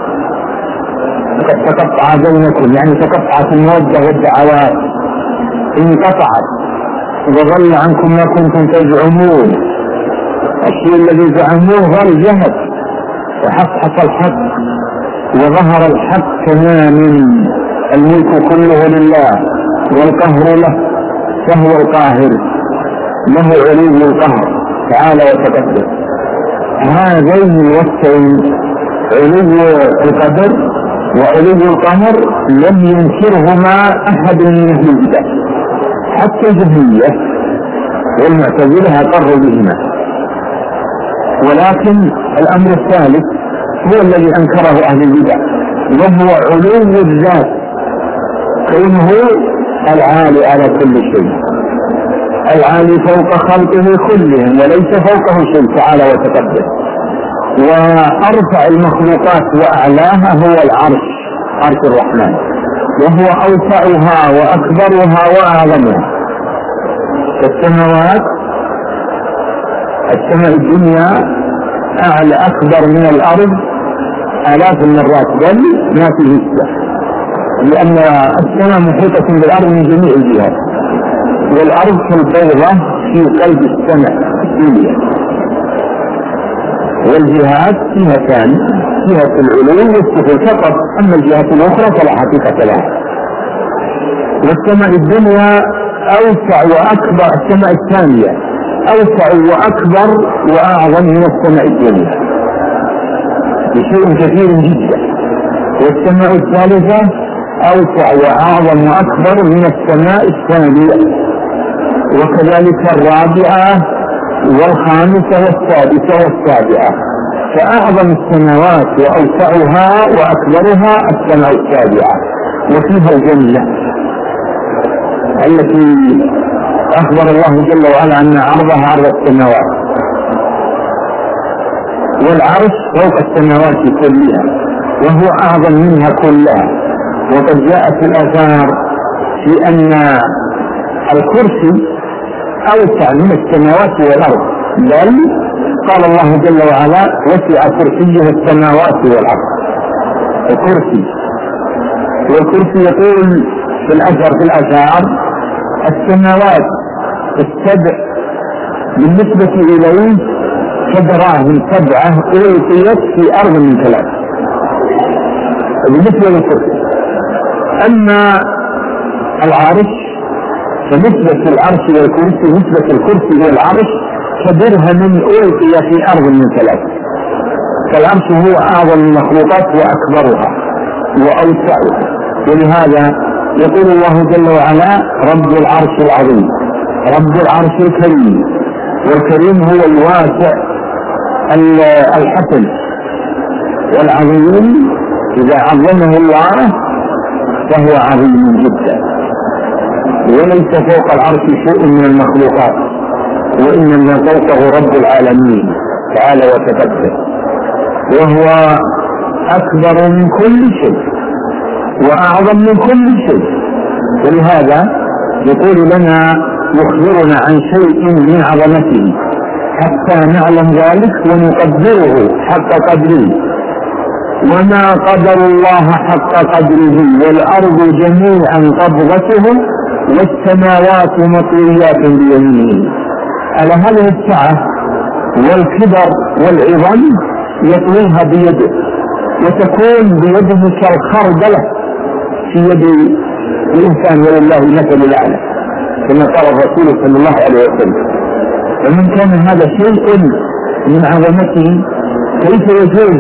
قد تقطع بينكم، يعني تقطعت المودة والدعوات، انقطعت وضل عنكم ما كنتم تزعمون. الشيء الذي زعموه ظل جهد وحصحص الحق وظهر الحق تماما. الملك كله لله والقهر له، فهو القاهر، له علو القهر تعالى وتقدم. هذين الوصفين علو القدر وعلو القهر لم ينكرهما أحد من أهل البدع، حتى الجهمية والمعتزلة أقروا بهما. ولكن الأمر الثالث هو الذي أنكره أهل البدع، وهو علو الذات، كونه العالي على كل شيء، العالي فوق خلقه كلهم وليس فوقه شيء تعالى وتقدم. وأرفع المخلوقات وأعلاها هو العرش، عرش الرحمن، وهو أوسعها وأكبرها وأعظمها. السماوات، السماء الدنيا أعلى أكبر من الأرض آلاف المرات، بل ما فيه السماء، لأن السماء محيطة بالأرض من جميع الجهات، والأرض كالبيضة في قلب السماء الدنيا، والجهات فيها ثاني، جهة العلو والسفل فقط، أما الجهات الأخرى فلا حقيقة لها. والسماء الدنيا أوسع وأكبر، السماء الثانية أوسع وأكبر وأعظم من السماء الدنيا بشيء كثير جدا. والسماء الثالثة أوسع وأعظم وأكبر من السماء الثانية، وكذلك الرابعة والخامسة والسادسة والسابعة. فأعظم السماوات وأوسعها وأكبرها السماء السابعة، وفيها الجنة التي أخبر الله جل وعلا أن عرضها عرض السماوات، والعرش فوق السماوات كلها وهو أعظم منها كلها. وقد جاءت الآثار في أن الكرسي أوسع من السماوات والأرض، بل قال الله جل وعلا وسع كرسيه السماوات والأرض. الكرسي، والكرسي يقول في الأثر في الآثار السماوات السبع بالنسبة إليه كدراهم سبعة ألقيت في أرض من ثلاث بالنسبة للكرسي. أما العرش فنسبة العرش والكرسي، نسبة الكرسي والعرش كدرهم ألقي في أرض من ثلاث. فالعرش هو أعظم المخلوقات وأكبرها وأوسعها، ولهذا يقول الله جل وعلا رب العرش العظيم، رب العرش الكريم. والكريم هو الواسع الحسن، والعظيم إذا عظمه الله فهو عظيم جدا، وليس فوق العرش شيء من المخلوقات، وإنما فوقه رب العالمين تعالى وتقدم، وهو أكبر من كل شيء وأعظم من كل شيء. ولهذا يقول لنا يخبرنا عن شيء من عظمته حتى نعلم ذلك ونقدره حق قدره. وما قدر الله حق قدره والأرض جميعا قبضته والسماوات مطويات بيمينه. على هذه السعة والكبر والعظم يطويها بيده وتكون بيده كالخردلة في يد الإنسان، ولله المثل الأعلى كما قال الرسول صلى الله عليه وسلم. ومن كان هذا شيء من عظمته كيف يجوز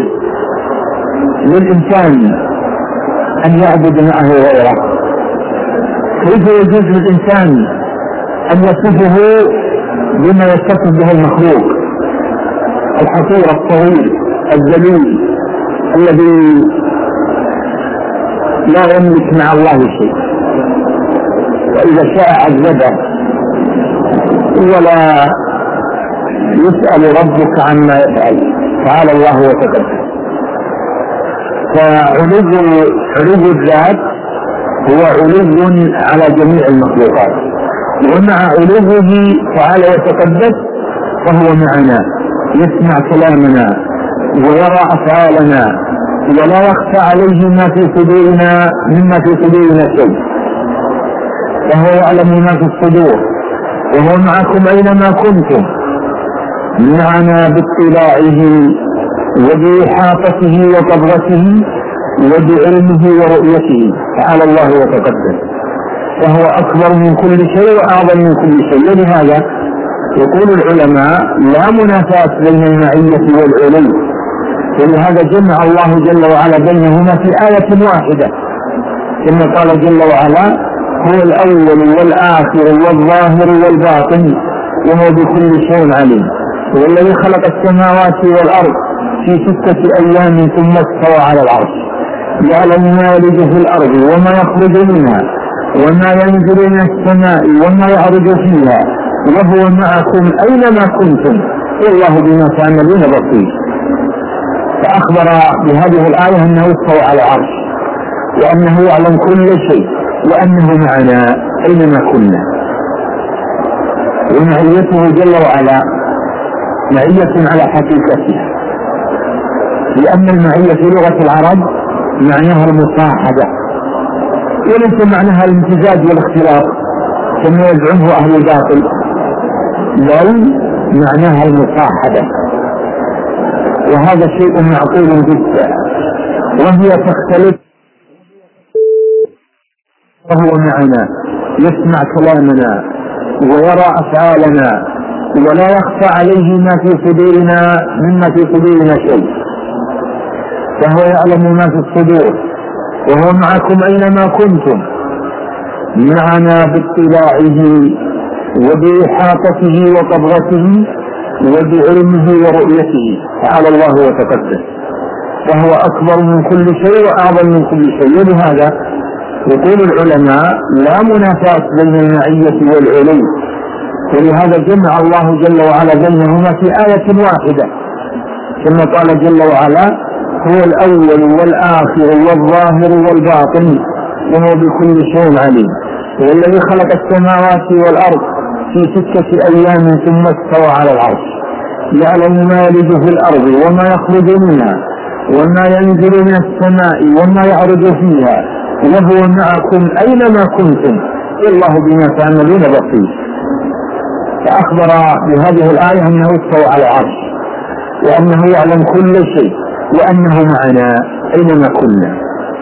للإنسان أن يعبد معه غيره؟ كيف يجوز للإنسان أن يصفه بما يتصف به المخلوق الحقير الصغير الذليل الذي لا يملك مع الله شيء، وإذا شاء عذبه ولا يسأل ربك عما يفعل، تعالى الله وتقدم. فعلو علو الذات هو علو على جميع المخلوقات، ومع علوه تعالى وتقدم فهو معنا يسمع كلامنا ويرى أفعالنا ولا يخفى عليه ما في صدورنا مما في صدورنا شيء، فهو يعلم ما في الصدور وهو معكم أينما كنتم، معنا باطلاعه وبإحاطته وقدرته وبعلمه ورؤيته تعالى الله وتقدم، فهو أكبر من كل شيء وأعظم من كل شيء. ولهذا يقول العلماء لا منافاة بين المعية والعلو، ولهذا جمع الله جل وعلا بينهما في آية واحدة كما قال جل وعلا هو الأول والآخر والظاهر والباطن وهو بكل شيء عليم. هو الذي خلق السماوات والأرض في ستة أيام ثم استوى على العرش، يعلم ما يلج في الأرض وما يخرج منها وما ينزل من السماء وما يعرج فيها وهو معكم أينما كنتم والله بما تعملون بصير. فأخبر بهذه الآية أنه استوى على العرش وأنه يعلم كل شيء وأنه معنا أينما كنا. ومعيته جل وعلا معية على حقيقتها، لأن المعية في لغة العرب معناها المصاحبة وليس معناها الامتزاج والاختلاط كما يزعمه أهل الباطل، بل معناها المصاحبة، وهذا شيء معقول جدا. وهي تختلف وهو معنا يسمع كلامنا ويرى أفعالنا ولا يخفى عليه ما في صدورنا مما في صدورنا شيء، فهو يعلم ما في الصدور وهو معكم أينما كنتم، معنا باطلاعه وبإحاطته وقدرته وبعلمه ورؤيته تعالى الله وتقدم، فهو أكبر من كل شيء وأعظم من كل شيء. ولهذا يقول العلماء لا منافاة بين المعية والعلو، ولهذا جمع الله جل وعلا بينهما في آية واحدة كما قال جل وعلا هو الأول والآخر والظاهر والباطن وهو بكل شيء عليم. هو الذي خلق السماوات والأرض في ستة أيام ثم استوى على العرش، يعلم ما يلج في الأرض وما يخرج منها وما ينزل من السماء وما يعرج فيها وهو معكم أينما كنتم والله بما تعملون بصير. فأخبر بهذه الآية أنه استوى على العرش وأنه يعلم كل شيء وأنه معنا أينما كنا.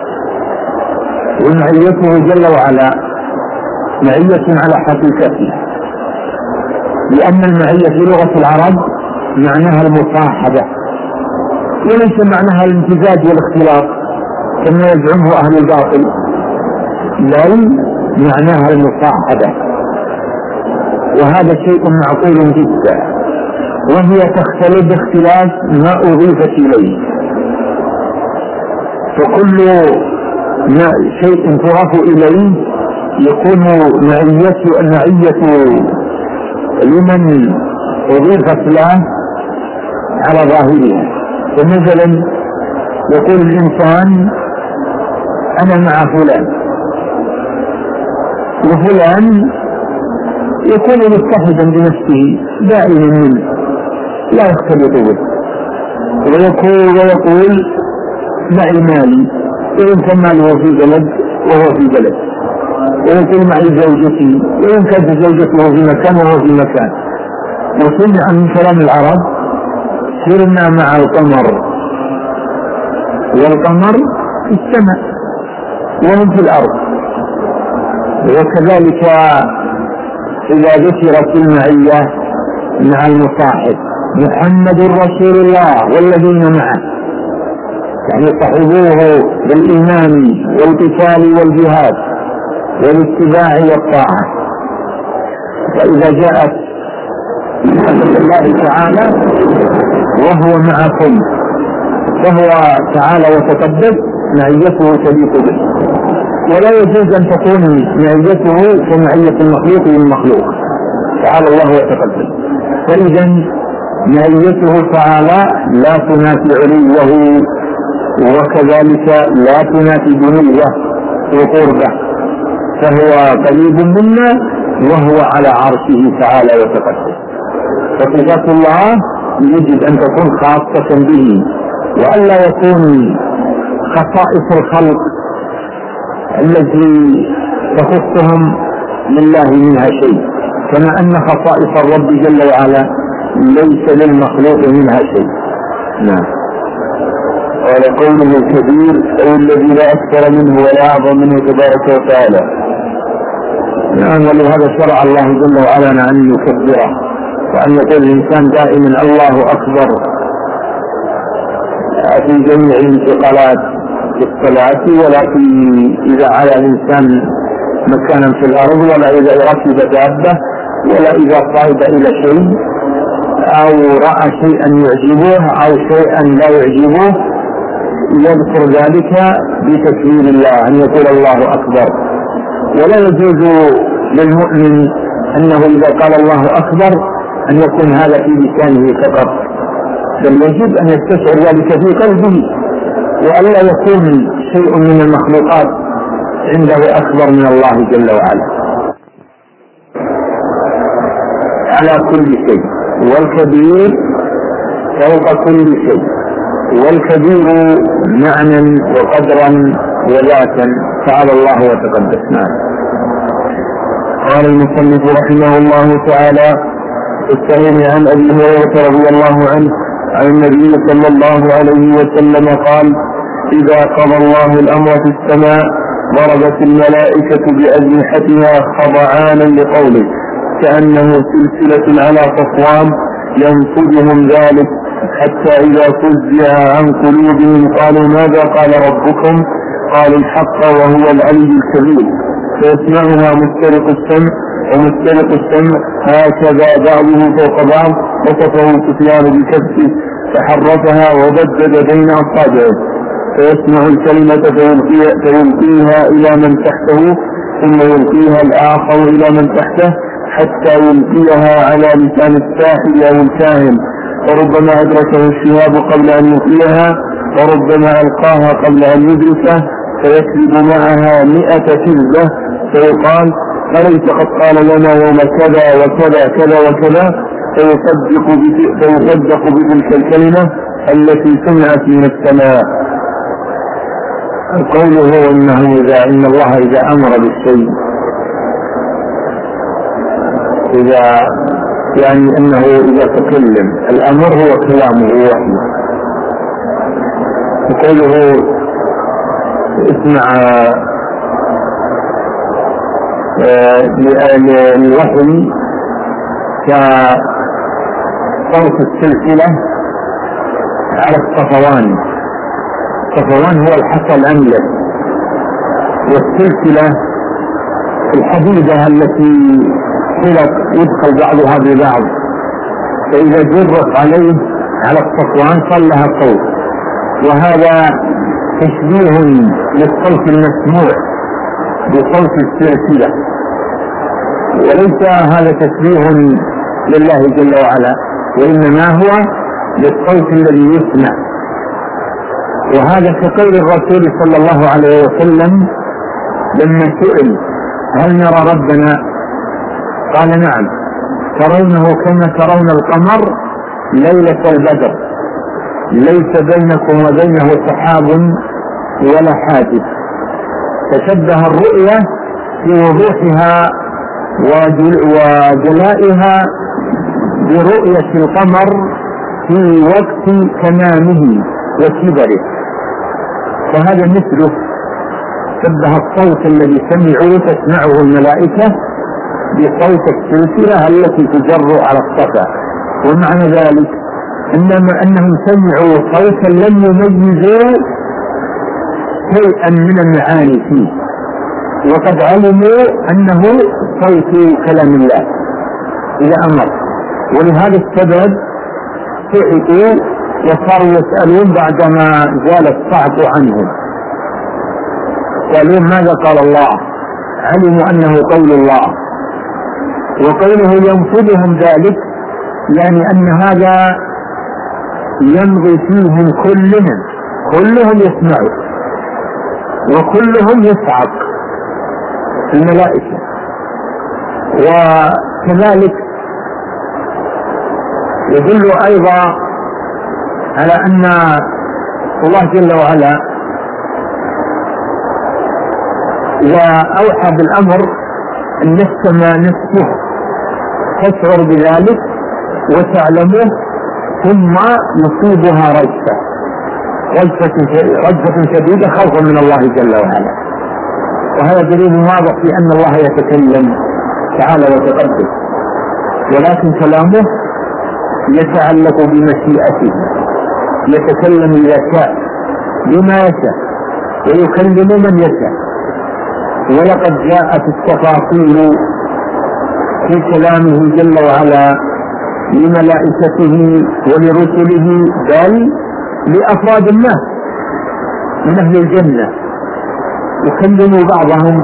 ومعيته جل وعلا معية على حقيقتها، لأن المعية في لغة العرب معناها المصاحبة وليس معناها الامتزاج والاختلاط كما يزعمه أهل الباطل، بل معناها المصاحبة، وهذا شيء معقول جدا. وهي تختلف باختلاف ما أضيفت إليه، فكل شيء تضاف إليه يكون معية المعية لمن أضيفت له على ظاهرها. فمثلا يقول الإنسان أنا مع فلان، وفلان يكون متحدا بنفسه دائما منه لا يختلط به، ويقول ويقول معي مالي، وإن كان ماله في بلد وهو في بلد، ويقول معي زوجتي، وإن كانت زوجته في مكان وهو في مكان. وسمع من كلام العرب سرنا مع القمر، والقمر في السماء وهم في الأرض. وكذلك إذا ذكرت المعية مع المصاحب محمد رسول الله والذين معه، يعني صحبوه بالإيمان والقتال والجهاد والاتباع والطاعة. فإذا جاءت محمد الله تعالى وهو معكم فهو تعالى وتقدس معيته تليق به، ولا يجوز أن تكون معيته كمعية المخلوق للمخلوق تعالى الله وتقدس. فإذا معيته تعالى لا تنافي علوه، وكذلك لا تنافي دنوه وقربه، فهو قريب منا وهو على عرشه تعالى وتقدس. فصفات الله يجب أن تكون خاصة به، وألا يكون خصائص الخلق التي تخصهم لله منها شيء، كما أن خصائص الرب جل وعلا ليس للمخلوق منها شيء. نعم. قال قوله الكبير أو الذي لا أكثر منه ولا أعظم منه تبارك وتعالى. نعم، ولهذا شرع الله جل وعلا أن يكبره، وأن يقول الإنسان دائما الله أكبر في جميع الانتقالات في الصلاة، ولا في إذا على الإنسان مكانا في الأرض، ولا إذا ركب دابة، ولا إذا صعد إلى شيء أو رأى شيئا يعجبه أو شيئا لا يعجبه، يذكر ذلك بتكبير الله أن يقول الله أكبر. ولا يجوز للمؤمن أنه إذا قال الله أكبر أن يكون هذا في لسانه فقط، بل يجب أن يستشعر ذلك في قلبه، وألا يكون شيء من المخلوقات عنده أكبر من الله جل وعلا على كل شيء، والكبير فوق كل شيء، والكبير معنى وقدرا وذاتا تعالى الله وتقدس. نعم. قال المصنف رحمه الله تعالى: الصحيح عن أبي هريرة رضي الله عنه عن النبي صلى الله عليه وسلم قال: إذا قضى الله الأمر في السماء ضربت الملائكة بأجنحتها خضعانا لقوله، كأنه سلسلة على صفوان ينفذهم ذلك، حتى إذا فزع عن قلوبهم قالوا ماذا قال ربكم؟ قالوا الحق وهو العلي الكبير، فيسمعها مسترق السمع ومسترق السمع هكذا بعضه فوق بعض، وصفه سفيان بكبسه فحرفها وبدد بين أصابعه، فيسمع الكلمة فيلقيها, فيلقيها إلى من تحته، ثم يلقيها الآخر إلى من تحته، حتى يلقيها على لسان الساحر أو الكاهن، وربما أدركه الشهاب قبل أن يلقيها، وربما ألقاها قبل أن يدركه، فيكذب معها مئة كذبة، فيقال أليس قد قال لنا يوم كذا وكذا كذا وكذا، فيصدق فيصدق بتلك الكلمة التي سمعت من السماء. القول هو إنه إذا إن الله إذا أمر بالشيء، إذا يعني أنه إذا تكلم الأمر هو كلامه وحيه. وقوله اسمع للوحي كصوت السلسلة على الصفوان. الصفوان هو الحصى الأملس، والسلسلة الحديدة التي خلق يدخل بعضها ببعض، فإذا جرت عليه على الصفوان صار لها صوت، وهذا تشبيه للصوت المسموع بصوت السلسلة، وليس هذا تشبيه لله جل وعلا، وإنما هو للصوت الذي يسمع. وهذا كقول الرسول صلى الله عليه وسلم لما سئل هل نرى ربنا؟ قال نعم، ترونه كما ترون القمر ليلة البدر، ليس بينكم وبينه سحاب ولا حاجز. تشبه الرؤية في وضوحها وجلائها برؤية القمر في وقت تمامه وكبره، فهذا مثله. شبه الصوت الذي سمعوا تسمعه الملائكة بصوت السلسلة التي تجر على الصفا، ومعنى ذلك إنما أنهم سمعوا صوتا لم يميزوا شيئا من المعاني فيه، وقد علموا أنه صوت كلام الله إذا أمر. ولهذا السبب سئلوا وصاروا يسألون بعدما زال الصعب عنهم، قالوا ماذا قال الله؟ علموا أنه قول الله، وقوله ينفذهم ذلك يعني أن هذا يمضي فيهم كلهم كلهم يسمعوا وكلهم يصعق الملائكة. وكذلك يدل أيضا على أن الله جل وعلا وأوحى بالأمر أن السماء نفسه تشعر بذلك وتعلمه، ثم يصيبها رجفة رجفة شديدة خوفا من الله جل وعلا. وهذا دليل واضح في أن الله يتكلم تعالى وتقدس، ولكن كلامه يتعلق بمشيئته، يتكلم إذا شاء بما يشاء ويكلم من يشاء. ولقد جاءت التفاصيل في كلامه جل وعلا لملائكته ولرسله بل لأفراد الناس من أهل الجنة، يكلموا بعضهم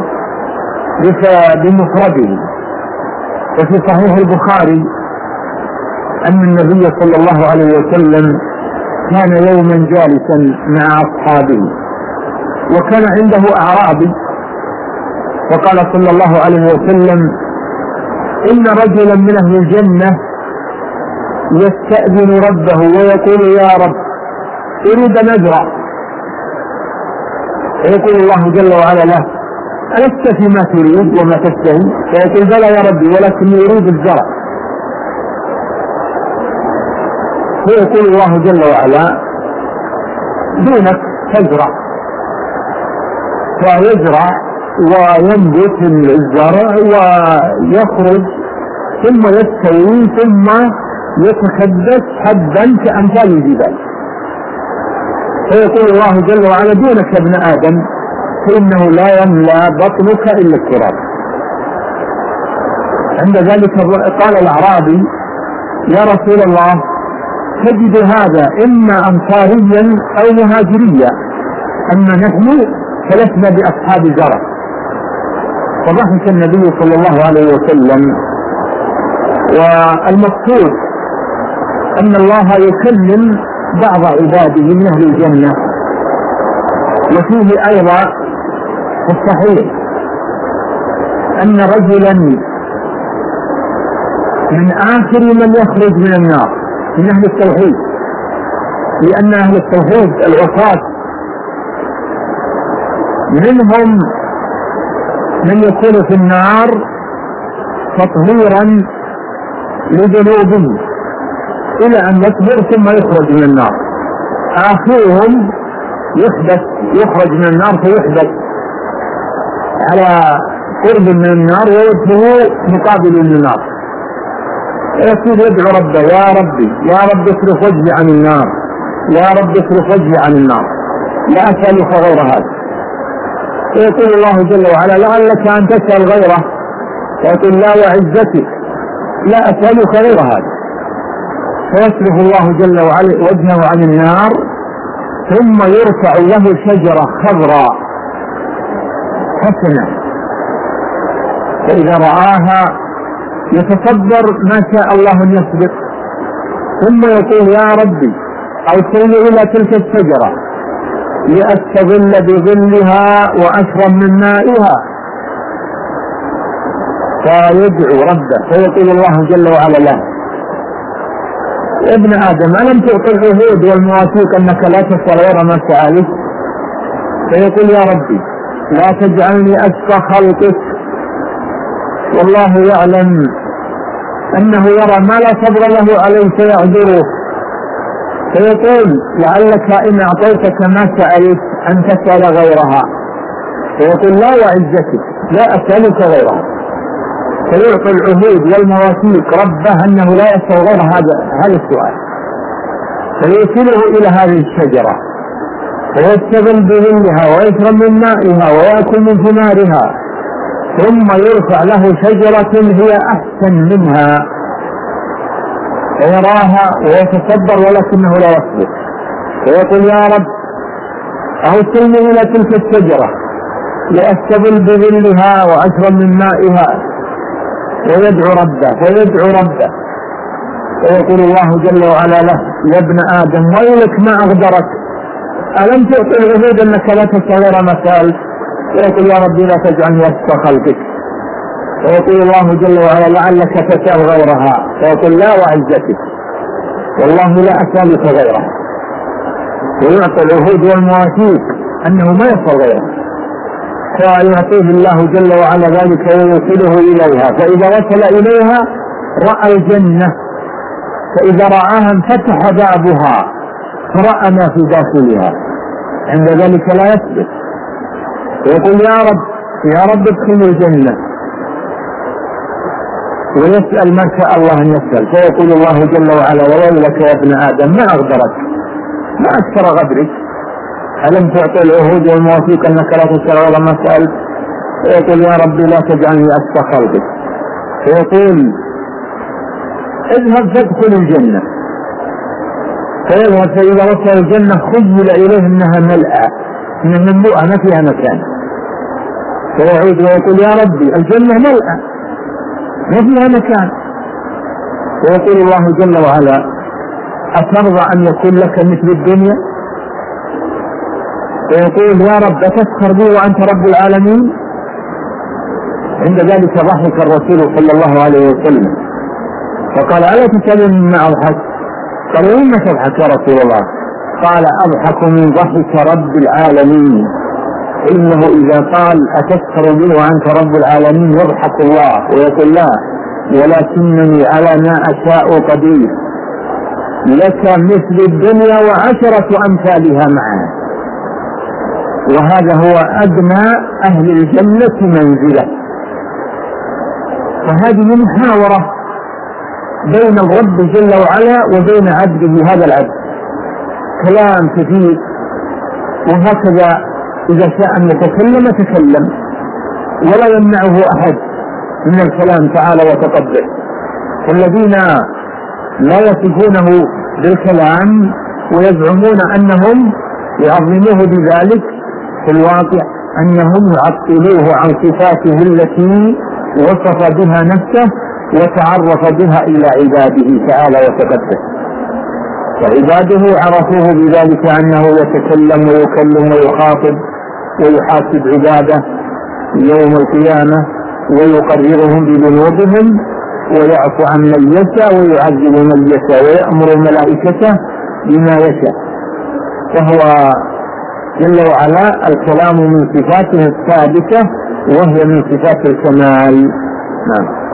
بمفرده. وفي صحيح البخاري أن النبي صلى الله عليه وسلم كان يوما جالسا مع أصحابه، وكان عنده أعرابي، فقال صلى الله عليه وسلم إن رجلا من أهل الجنة يستأذن ربه ويقول يا رب أريد أن أزرع، فيقول الله جل وعلا له ألست فيما تريد وما تشتهي؟ فيقول بلى يا ربي ولكني أريد الزرع. فيقول الله جل وعلا دونك تزرع، فيزرع وينبت الزرع ويخرج ثم يستوي ثم يتكدس حبا كأمثال الجبال. فيقول الله جل وعلا دونك يا ابن آدم فإنه لا يملأ بطنك إلا التراب. عند ذلك قال الأعرابي يا رسول الله تجد هذا إما أنصاريا أو مهاجريا، أما نحن فلسنا بأصحاب زرع. فضحك النبي صلى الله عليه وسلم. والمقصود أن الله يكلم بعض عباده من أهل الجنة. وفيه أيضا في الصحيح أن رجلا من آخر من يخرج من النار من أهل التوحيد، لأن أهل التوحيد العصاة منهم من يكون في النار تطهيرا لذنوبه إلى أن يكبر ثم يخرج من النار. آخرهم يحدث يخرج من النار فيحدث على قرب من النار ووجهه مقابل للنار، يصير يدعو ربه يا ربي يا رب اصرف وجهي عن النار، يا رب اصرف وجهي عن النار، لا أسألك غير هذا. فيقول الله جل وعلا لعلك أن تسأل غيره، فيقول لا وعزتك لا أسألك غير هذا. فيصرف الله جل وعلا وجهه عن النار ثم يرفع له شجرة خضراء حسنة، فإذا رآها يتصبر ما شاء الله أن يسبق، ثم يقول يا ربي أوصلني إلى تلك الشجرة لأستظل بظلها وأشرب من مائها. فيدعو ربه فيقول الله جل وعلا له ابن آدم ألم تعطي العهود والمواثيق أنك لا تسأل غير ما سألت؟ فيقول يا ربي لا تجعلني أشقى خلقك، والله يعلم أنه يرى ما لا صبر له عليه فيعذره. فيقول لعلك إن أعطيتك ما سألت أن تسأل غيرها، فيقول لا وعزتك لا أسألك غيرها. فيعطي العهود والمواثيق ربه أنه لا يسأل غير هذا هذا السؤال، فيرسله إلى هذه الشجرة ويستظل بظلها ويشرب من مائها ويأكل من ثمارها، ثم يرفع له شجرة هي أحسن منها فيراها ويتصبر ولكنه لا يصبر، فيقول يا رب أوصلني إلى تلك الشجرة لأستظل بظلها وأشرب من مائها، ويدعو ربه ويدعو ربه. ويقول الله جل وعلا له يا ابن آدم ويلك ما أغدرك، ألم تعطي العهود أنك لا تستغير ما سألت؟ ويقول يا ربي لا تجعلني أشقى خلقك. ويقول الله جل وعلا لعلك تسأل غيرها، فيقول لا وعزتك والله لا أسألك غيرها. ويعطي العهود والمواثيق أنه ما يسأل غيرها، فيعطيه الله جل وعلا ذلك ويوصله إليها، فإذا وصل إليها رأى الجنة، فإذا رآها انفتح بابها فرأى ما في داخلها، عند ذلك لا يثبت. ويقول يا رب يا رب ادخل الجنة، ويسأل ما شاء الله أن يسأل، فيقول الله جل وعلا ويلك يا ابن آدم ما أغدرك، ما أكثر غدرك، ألم تعطي العهود والمواثيق أنك لا تسأل ولا ما سألت؟ فيقول يا ربي لا تجعلني أشقى خلقك. فيقول اذهب فادخل الجنة، فيذهب فإذا وصل الجنة خيل إليه أنها ملأى من مملوءة ما فيها مكان، فيعود ويقول يا ربي الجنة ملأى ما فيها مكان. ويقول الله جل وعلا أترضى أن يكون لك مثل الدنيا؟ ويقول يا رب تسخر بي وأنت رب العالمين؟ عند ذلك ضحك الرسول صلى الله عليه وسلم فقال ألا تسألني ما أضحك؟ قال وما تضحك يا رسول الله؟ قال أضحك من ضحك رب العالمين، إنه إذا قال أتسخر بي وأنت رب العالمين يضحك الله ويقول لا ولكنني على ما أشاء قدير، لك مثل الدنيا وعشرة أمثالها معها. وهذا هو أدنى أهل الجنة منزلة. فهذه محاورة بين الرب جل وعلا وبين عبده هذا العبد، كلام كثير، وهكذا إذا شاء أن يتكلم تكلم ولا يمنعه أحد من الكلام تعالى وتقدس. والذين لا يصفونه بالكلام ويزعمون أنهم يعظموه بذلك في الواقع أنهم يعطلوه عن صفاته التي وصف بها نفسه وتعرف بها إلى عباده تعالى وتقدس. وعباده عرفوه بذلك أنه يتكلم ويكلم ويخاطب ويحاسب عباده يوم القيامة ويقررهم بذنوبهم ويعفو عن من يشاء ويعذب من يشاء ويأمر ملائكته بما يشاء. فهو جل وعلا الكلام من صفاته الثابتة وهي من صفات الكمال. نعم.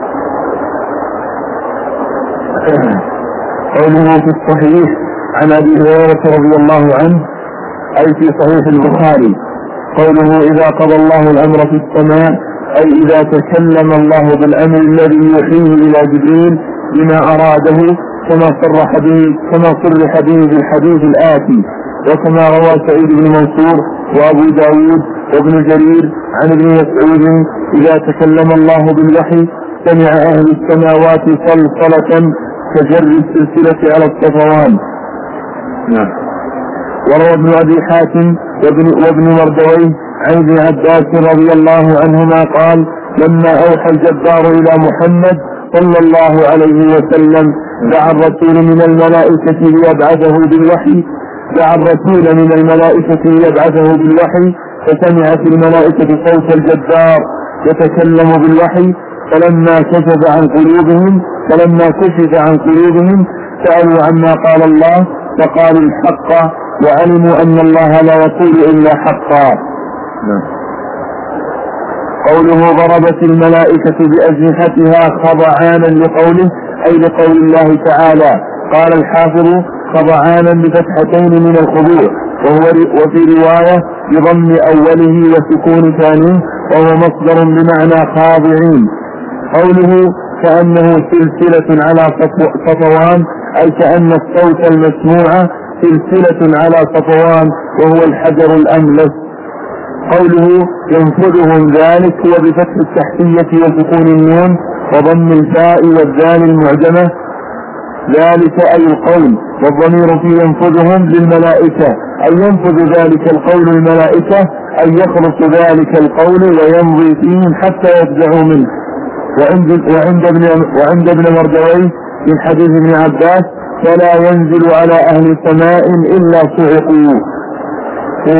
قوله في الصحيح عن أبي هريرة رضي الله عنه أي في صحيح البخاري قوله إذا قضى الله الأمر في السماء أي إذا تكلم الله بالأمر الذي يوحيه إلى جبريل بما أراده كما صرح به كما صرح به بالحديث الآتي، وكما روى سعيد بن منصور وأبو داود وابن جرير عن ابن مسعود إذا تكلم الله بالوحي سمع أهل السماوات صلصلة كجر السلسلة على الصفوان. نعم. وروى ابن أبي حاتم وابن, وابن مردويه عن ابن عباس رضي الله عنهما قال لما أوحى الجبار إلى محمد صلى الله عليه وسلم دعا الرسول من الملائكة ليبعثه بالوحي دعا الرسول من الملائكة ليبعثه بالوحي فسمعت الملائكة صوت الجبار يتكلم بالوحي فلما كشف عن قلوبهم فلما كشف عن قلوبهم سألوا عما قال الله فقالوا الحق وعلموا أن الله لا يقول إلا حقا. قوله ضربت الملائكة بأجنحتها خضعانا لقوله أي لقول الله تعالى. قال الحافظ خضعانا بفتحتين من الخضوع، وهو وفي رواية بضم أوله وسكون ثانيه، وهو مصدر بمعنى خاضعين. قوله كأنه سلسلة على صفوان أي كأن الصوت المسموع سلسلة على صفوان وهو الحجر الأملس. قوله ينفذهم ذلك هو بفتح التحتية وسكون النون وضم الفاء والذال المعجمة، ذلك أي القول، والضمير في ينفذهم للملائكة أي ينفذ ذلك القول الملائكة أي يخلص ذلك القول ويمضي فيهم حتى يفزعوا منه. وعند, وعند, ابن, وعند ابن مردويه من حديث ابن عباس فلا ينزل على أهل سماء إلا صعقوا. في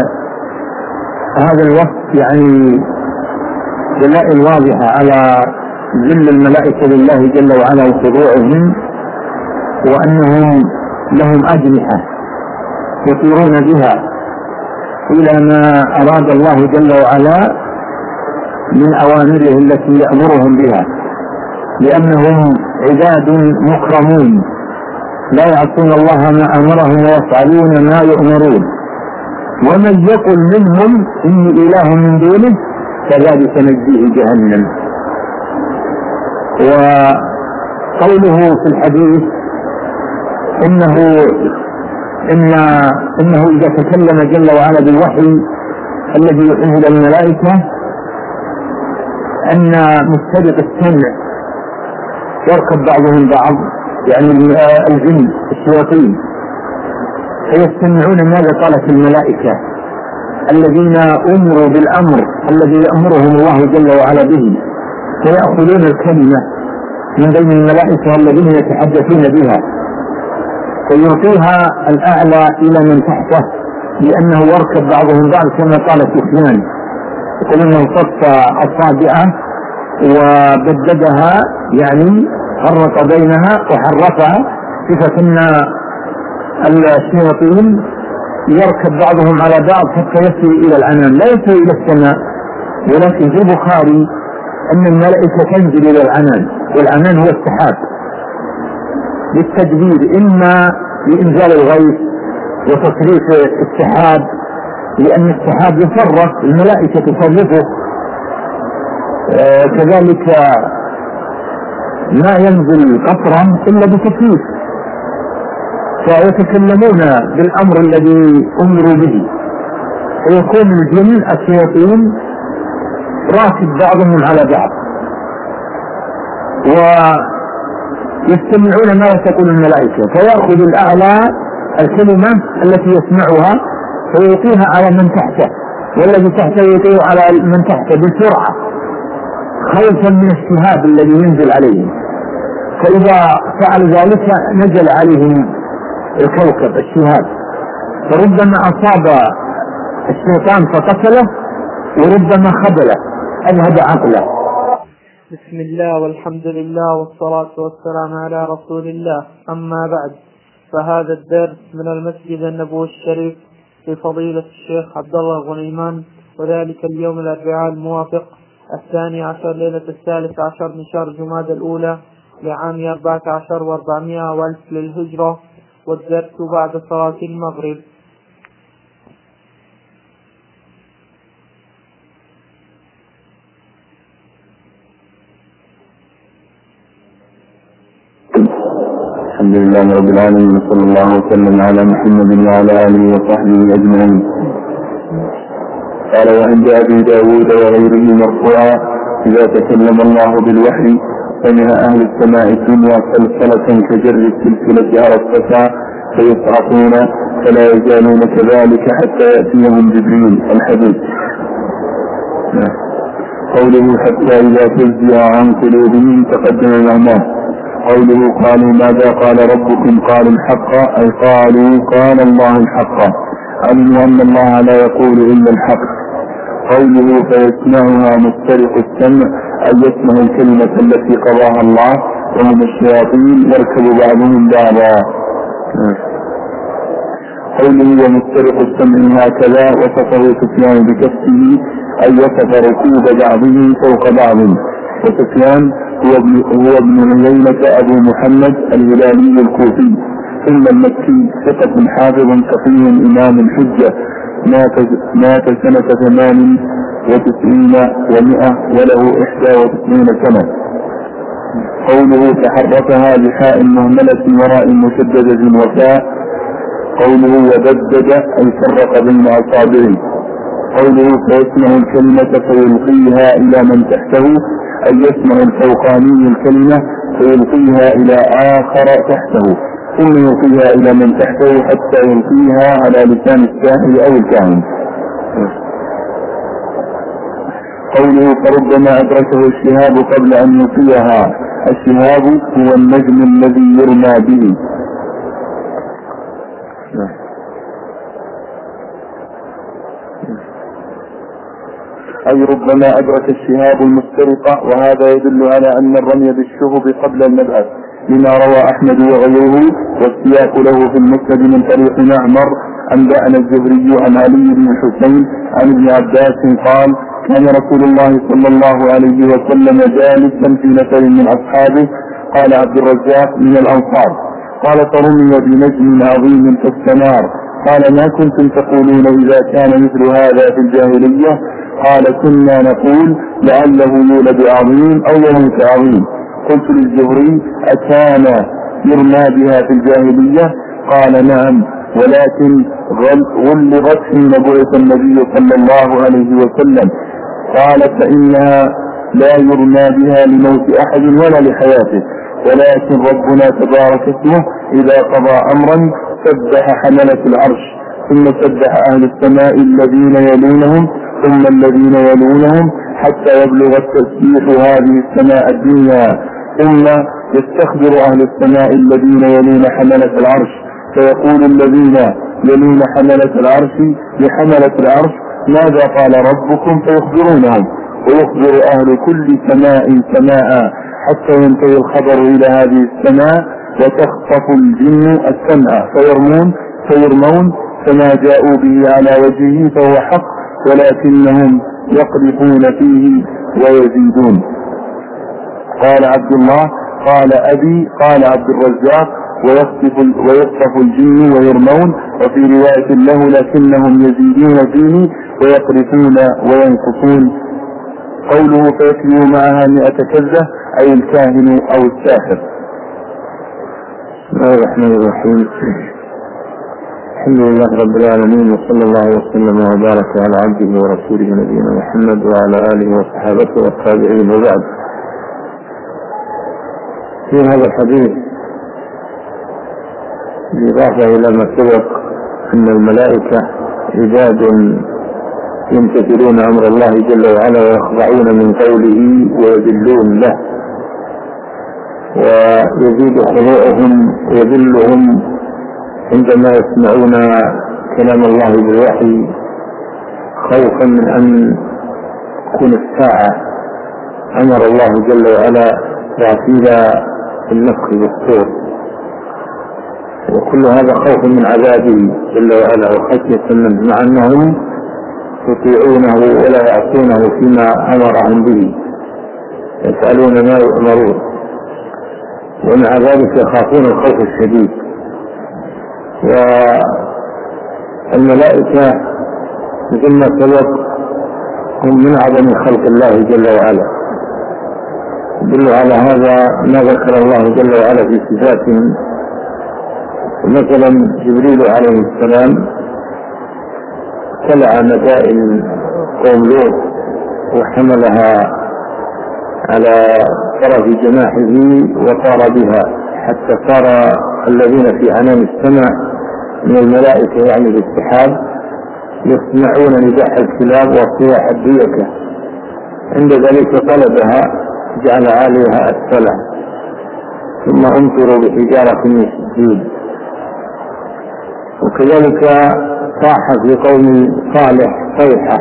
هذا الوقت يعني دلائل واضحة على ذل الملائكة لله جل وعلا وخضوعهم، وأنهم لهم أجنحة يطيرون بها إلى ما أراد الله جل وعلا من أوامره التي يأمرهم بها، لأنهم عباد مكرمون لا يعصون الله ما أمرهم ويفعلون ما يؤمرون. ومن يقل منهم إني إله من دونه كذلك نجزيه جهنم. وقوله في الحديث إنه إن إنه إذا تكلم جل وعلا بالوحي الذي يوحيه إلى الملائكة أن مستبق السمع يركب بعضهم بعض، يعني الجن الشياطين، فيستمعون ماذا قالت الملائكة الذين أمروا بالأمر الذي يأمرهم الله جل وعلا به، فيأخذون الكلمة من بين الملائكة الذين يتحدثون بها فيعطيها الأعلى إلى من تحته، لأنه يركب بعضهم بعض كما قال سفيان، يقول أنه صف الصابعة وبددها يعني فرق بينها وحرفها، صفة أن الشياطين يركب بعضهم على بعض حتى يصل إلى العنان، لا يصل إلى السماء. ولكن في البخاري أن الملائكة تنزل إلى العنان، والعنان هو السحاب للتدبير، إما لإنزال الغيث وتصريف السحاب، لأن السحاب يصرف، الملائكة تصرفه. آه كذلك ما ينزل قطرا إلا بتكليف، فيتكلمون بالأمر الذي أمروا به، ويكون الجن الشياطين راكب بعضهم على بعض ويستمعون ما تقول الملائكة، فيأخذ الأعلى الكلمة التي يسمعها فيعطيها على من تحته، والذي تحته يعطيه على من تحته بسرعة خوفا من الشهاب الذي ينزل عليهم. فإذا فعل ذلك نزل عليهم الكوكب الشهاب، فربما أصاب الشيطان فقتله وربما خبله أذهب عقله. بسم الله والحمد لله والصلاة والسلام على رسول الله. أما بعد، فهذا الدرس من المسجد النبوي الشريف لفضيلة الشيخ عبد الله غنيمان، وذلك اليوم الأربعاء الموافق الثاني عشر ليلة الثالث عشر من شهر جمادى الأولى لعام أربعة عشر وأربعمائة وألف للهجرة، والدرس بعد صلاة المغرب. الحمد لله رب العالمين، وصلى الله وسلم على محمد وعلى آله وصحبه أجمعين. قال وعند أبي داود وغيره مرفوعا إذا تكلم الله بالوحي سمع أهل السماء الدنيا سلسلة كجر السلسلة على الصفا فيصعقون فلا يزالون كذلك حتى يأتيهم جبريل. الحديث. قوله حتى إذا فزع عن قلوبهم تقدم معناه. قوله قالوا ماذا قال ربكم قالوا الحق أي قالوا قال الله الحق، علموا أن الله لا يقول إلا الحق. قوله فيسمعها مسترق السمع أي يسمع الكلمة التي قضاها الله ومن الشياطين يركب بعضهم بعضا. قوله ومسترق السمع هكذا وصفه سفيان بكفه أي وصف ركوب بعضهم فوق بعض. وسفيان هو ابن, هو ابن عيينة أبو محمد الهلالي الكوفي ثم المكي ثقة حافظ فقيه إمام حجة مات سنة ثمان وتسعين ومئة وله إحدى وتسعين سنة. قوله تحركها بحاء مهملة وراء مشددة وفاء. قوله وبدد أي فرق بين أصابعه. قوله فيسمع الكلمة فيلقيها إلى من تحته أي يسمع الفوقاني الكلمة فيلقيها إلى آخر تحته ثم يلقيها إلى من تحته حتى يلقيها على لسان الساحر أو الكاهن. قوله فربما أدركه الشهاب قبل أن يلقيها. الشهاب هو النجم الذي يرمى به. أي ربما أدرك الشهاب المسترقة، وهذا يدل على أن الرمي بالشهب قبل المبعث لما روى أحمد وغيره والسياق له في المسند من طريق معمر أنبأنا الزهري عن علي بن الحسين عن ابن عباس قال كان رسول الله صلى الله عليه وسلم جالسا في نفر من أصحابه. قال عبد الرزاق من الأنصار. قال فرمي بنجم عظيم كالسنار. قال ما كنتم تقولون إذا كان مثل هذا في الجاهلية؟ قال كنا نقول لعله يولد عظيم أو يموت عظيم. قلت للزهري أكان يرمى بها في الجاهلية؟ قال نعم ولكن غلظت حين بعث النبي صلى الله عليه وسلم. قال فإنها لا يرمى بها لموت أحد ولا لحياته، ولكن ربنا تبارك اسمه إذا قضى أمرا سبح حملة العرش ثم سبح أهل السماء الذين يلونهم ثم الذين يلونهم حتى يبلغ التسبيح هذه السماء الدنيا، ثم يستخبر أهل السماء الذين يلون حملة العرش فيقول الذين يلون حملة العرش لحملة العرش ماذا قال ربكم فيخبرونهم، ويخبر أهل كل سماء سماء حتى ينتهي الخبر إلى هذه السماء وتخطف الجن السمع فيرمون فيرمون فما جاءوا به على وجهه فهو حق ولكنهم يقذفون فيه ويزيدون. قال عبد الله قال أبي قال عبد الرزاق ويخطف الجن ويرمون، وفي رواية له لكنهم يزيدون فيه ويقذفون وينقصون. قوله فيكلوا معها مئة كذة أي الكاهن أو الساحر. بسم الله الرحمن الرحيم. الحمد لله رب العالمين وصلى الله وسلم وبارك على عبده ورسوله نبينا محمد وعلى آله وصحابته والتابعين. وبعد، في هذا الحديث بالإضافة إلى ما سبق أن الملائكة عباد يمتثلون أمر الله جل وعلا ويخضعون من قوله ويذلون له، ويزيد خضوعهم ويذلهم عندما يسمعون كلام الله بالوحي خوفا من أن تكون الساعة أمر الله جل وعلا تعطيل النفخ بالصور، وكل هذا خوف من عذابه جل وعلا وخشية منه، مع أنهم يطيعونه ولا يعصونه فيما أمرهم به، يسألون ما يؤمرون، ومع ذلك يخافون الخوف الشديد. والملائكة مثل ما سبق هم من أعظم خلق الله جل وعلا، يدل على هذا ما ذكر الله جل وعلا في صفاتهم. مثلا جبريل عليه السلام خلع مدائن قوم لوط وحملها على طرف جناحه وطار بها حتى صار الذين في عنان السماء من الملائكة يعني بالسحاب يسمعون نداء الكلاب وصياح الديكة، عند ذلك طلبها جعل عليها أسفلها ثم أمطروا بحجارة من سجيل. وكذلك صاح في قوم صالح صيحة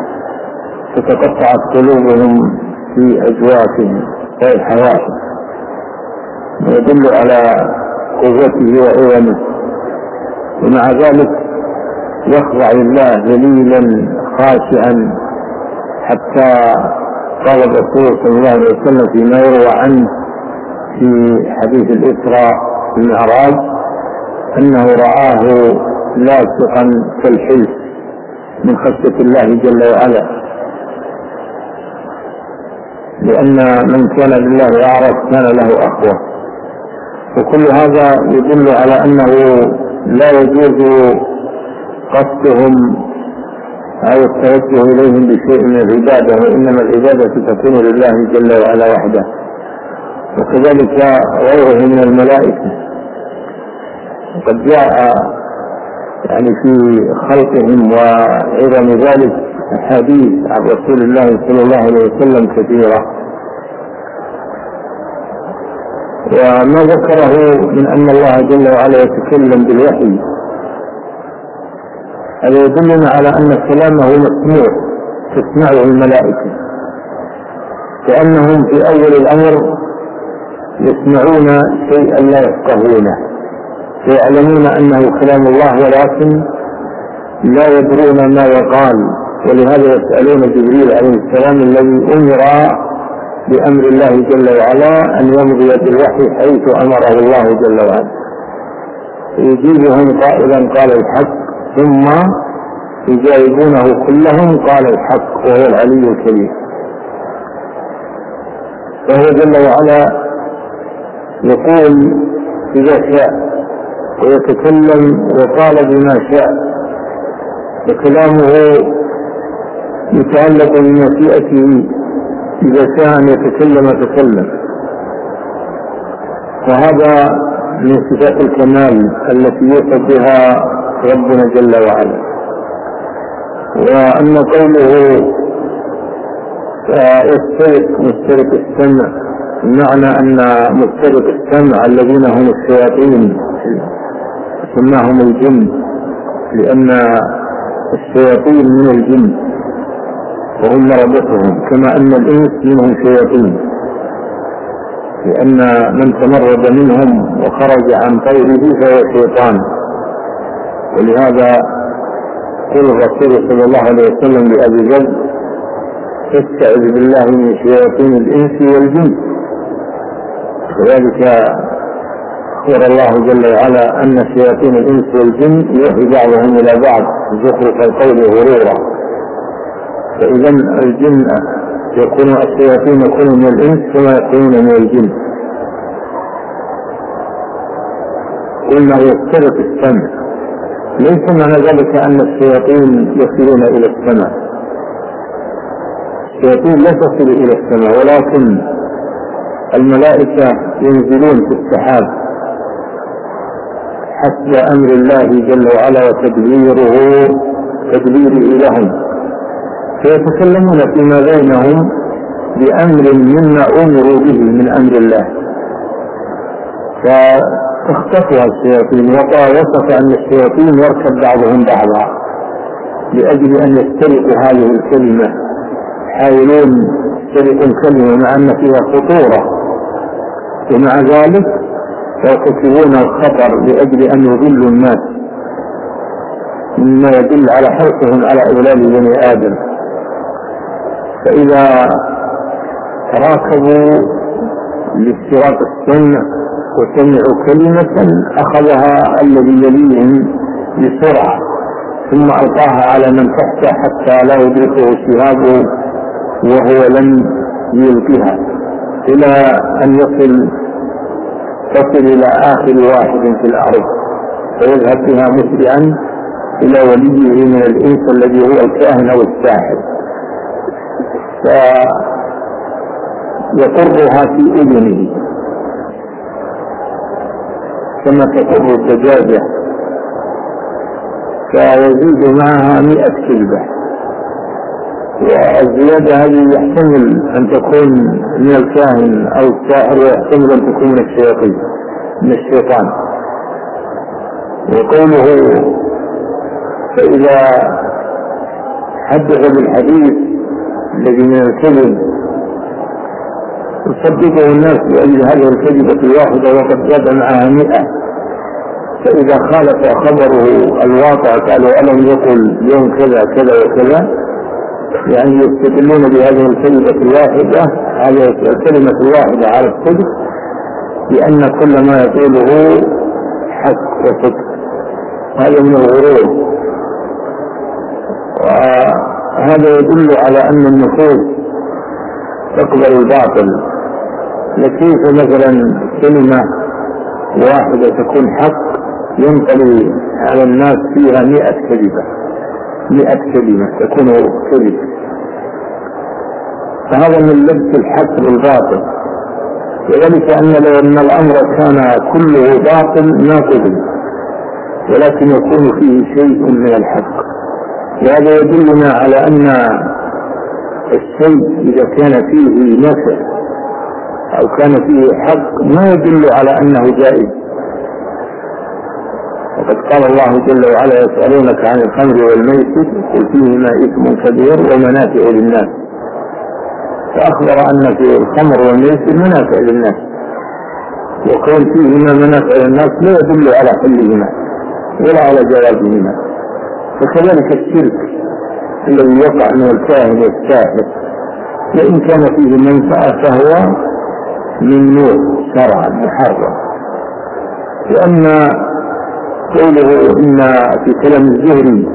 فتقطعت قلوبهم في أجوافهم صيحة واحدة. يدل على قوته وعظمه، ومع ذلك يخضع لله ذليلا خاشعا، حتى قال الرسول صلى الله عليه وسلم فيما يروى عنه في حديث الإسراء والمعراج أنه رآه لاصقا كالحلف من خشية الله جل وعلا، لأن من كان لله أعرف كان له أقوى. وكل هذا يدل على أنه لا يجوز قصدهم أو التوجه إليهم بشيء من العبادة، وإنما العبادة تكون لله جل وعلا وحده. وكذلك غيره من الملائكة قد جاء يعني في خلقهم وعظم ذلك أحاديث عن رسول الله صلى الله عليه وسلم كثيرة. وما ذكره من أن الله جل وعلا يتكلم بالوحي هذا يدلنا على أن كلامه مسموع تسمعه الملائكة، كأنهم في أول الأمر يسمعون شيئا لا يفقهونه، فيعلمون أنه كلام الله ولكن لا يدرون ما يقال، ولهذا يسألون جبريل عليه السلام الذي أمر بأمر الله جل وعلا أن يمضي بالوحي حيث أمره الله جل وعلا، يجيبهم قائلا قال الحق، ثم يجاوبونه كلهم قال الحق، وهو العلي الكبير. فهو جل وعلا يقول إذا شاء ويتكلم وقال بما شاء، وكلامه يتعلق بمشيئته، إذا شاء أن يتكلم تكلم. وهذا من صفات الكمال التي يوصف بها ربنا جل وعلا. وأن قوله يسترق مسترق السمع، بمعنى أن مسترق السمع الذين هم الشياطين سماهم الجن، لأن الشياطين من الجن وهم مرضتهم، كما أن الإنس منهم شياطين، لأن من تمرد منهم وخرج عن طيره فهو شيطان. ولهذا قال الرسول صلى الله عليه وسلم لأبي ذر استعذ بالله من شياطين الإنس والجن. وذلك أخبر الله جل وعلا أن شياطين الإنس والجن يوحي بعضهم إلى بعض زخرف القول غرورا. فإذا الجن يكون الشياطين يكونوا من الإنس كما يكونون من الجن. قلنا يسترق السمع، ليس معنى ذلك أن الشياطين يصلون إلى السماء، الشياطين لا تصل إلى السماء، ولكن الملائكة ينزلون في السحاب حسب أمر الله جل وعلا وتدبيره تدبيره لهم، فيتكلمون فيما بينهم بأمر مما أمروا به من أمر الله، فتختفها الشياطين. وقال وصف أن الشياطين يركب بعضهم بعضا لأجل أن يسترقوا هذه الكلمة، يحاولون يسترقوا الكلمة مع أن فيها خطورة، ومع ذلك يرتكبون الخطر لأجل أن يضلوا الناس، مما يدل على حرصهم على إضلال بني آدم. فإذا تراكبوا لاستراق السمع وسمعوا كلمة أخذها الذي يليهم بسرعة ثم ألقاها على من تحته حتى لا يدركه الشهاب وهو لم يلقها، إلى أن يصل تصل إلى آخر واحد في الأرض فيذهب بها مسرعا إلى وليه من الإنس الذي هو الكاهن أو الساحر، فيقرها في أذنه كما تقر الدجاجة، فيزيد معها مئة كلبة. والزيادة هذه يحتمل أن تكون من الكاهن أو الساحر، ويحتمل أن تكون من الشياطين من الشيطان. وقوله فإذا حدث بالحديث الذي من الكذب يصدقه الناس بأجل هذه الكذبة الواحدة وقد زاد معها مئة، فإذا خالف خبره الواقع قالوا ألم يقل يوم كذا كذا وكذا، يعني يستدلون بهذه الكلمة الواحدة، هذه الكلمة الواحدة على الصدق، لأن كل ما يقوله حق وصدق. هذا من الغرور، وهذا يدل على أن النفوس تقبل الباطل. لكيف مثلا كلمة واحدة تكون حق ينقل على الناس فيها مئة كذبة، مئة كلمة تكون كذب؟ فهذا من لبس الحق بالباطل. وذلك أن لو أن الأمر كان كله باطل ما كذب، ولكن يكون فيه شيء من الحق. وهذا يدلنا على أن الشيء إذا كان فيه نفع أو كان فيه حق ما يدل على أنه جائز. وقد قال الله جل وعلا يسألونك عن الخمر والميسر قل فيهما إثم كبير ومنافع للناس، فأخبر أن في الخمر والميسر منافع للناس، وكون فيهما منافع للناس لا يدل على حلهما ولا على جوازهما. فكذلك الشرك الذي يقع من الكاهن والساحر وإن كان فيه منفعة فهو ممنوع شرعا محرم، لأن قوله إن في كلام الزهري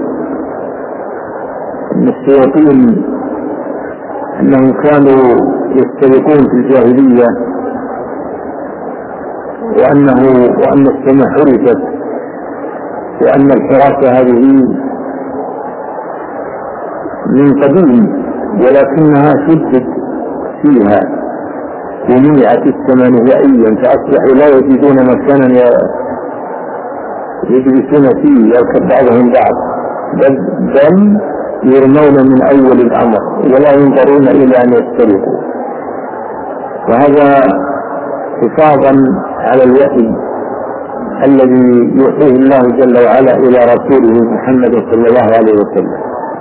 أن الشياطين أنهم كانوا يستبقون في الجاهلية وأنه وأن السماء حرفت وأن الحراسة هذه من قديم ولكنها شدت فيها ومنعت السماء نهائيا، فأصبحوا لا يجدون مكانا يجلسون فيه يركب بعضهم بعض، بل يرمون من أول الأمر ولا ينظرون إلى أن يسترقوا. وهذا حفاظا على الوحي الذي يوحيه الله جل وعلا إلى رسوله محمد صلى الله عليه وسلم.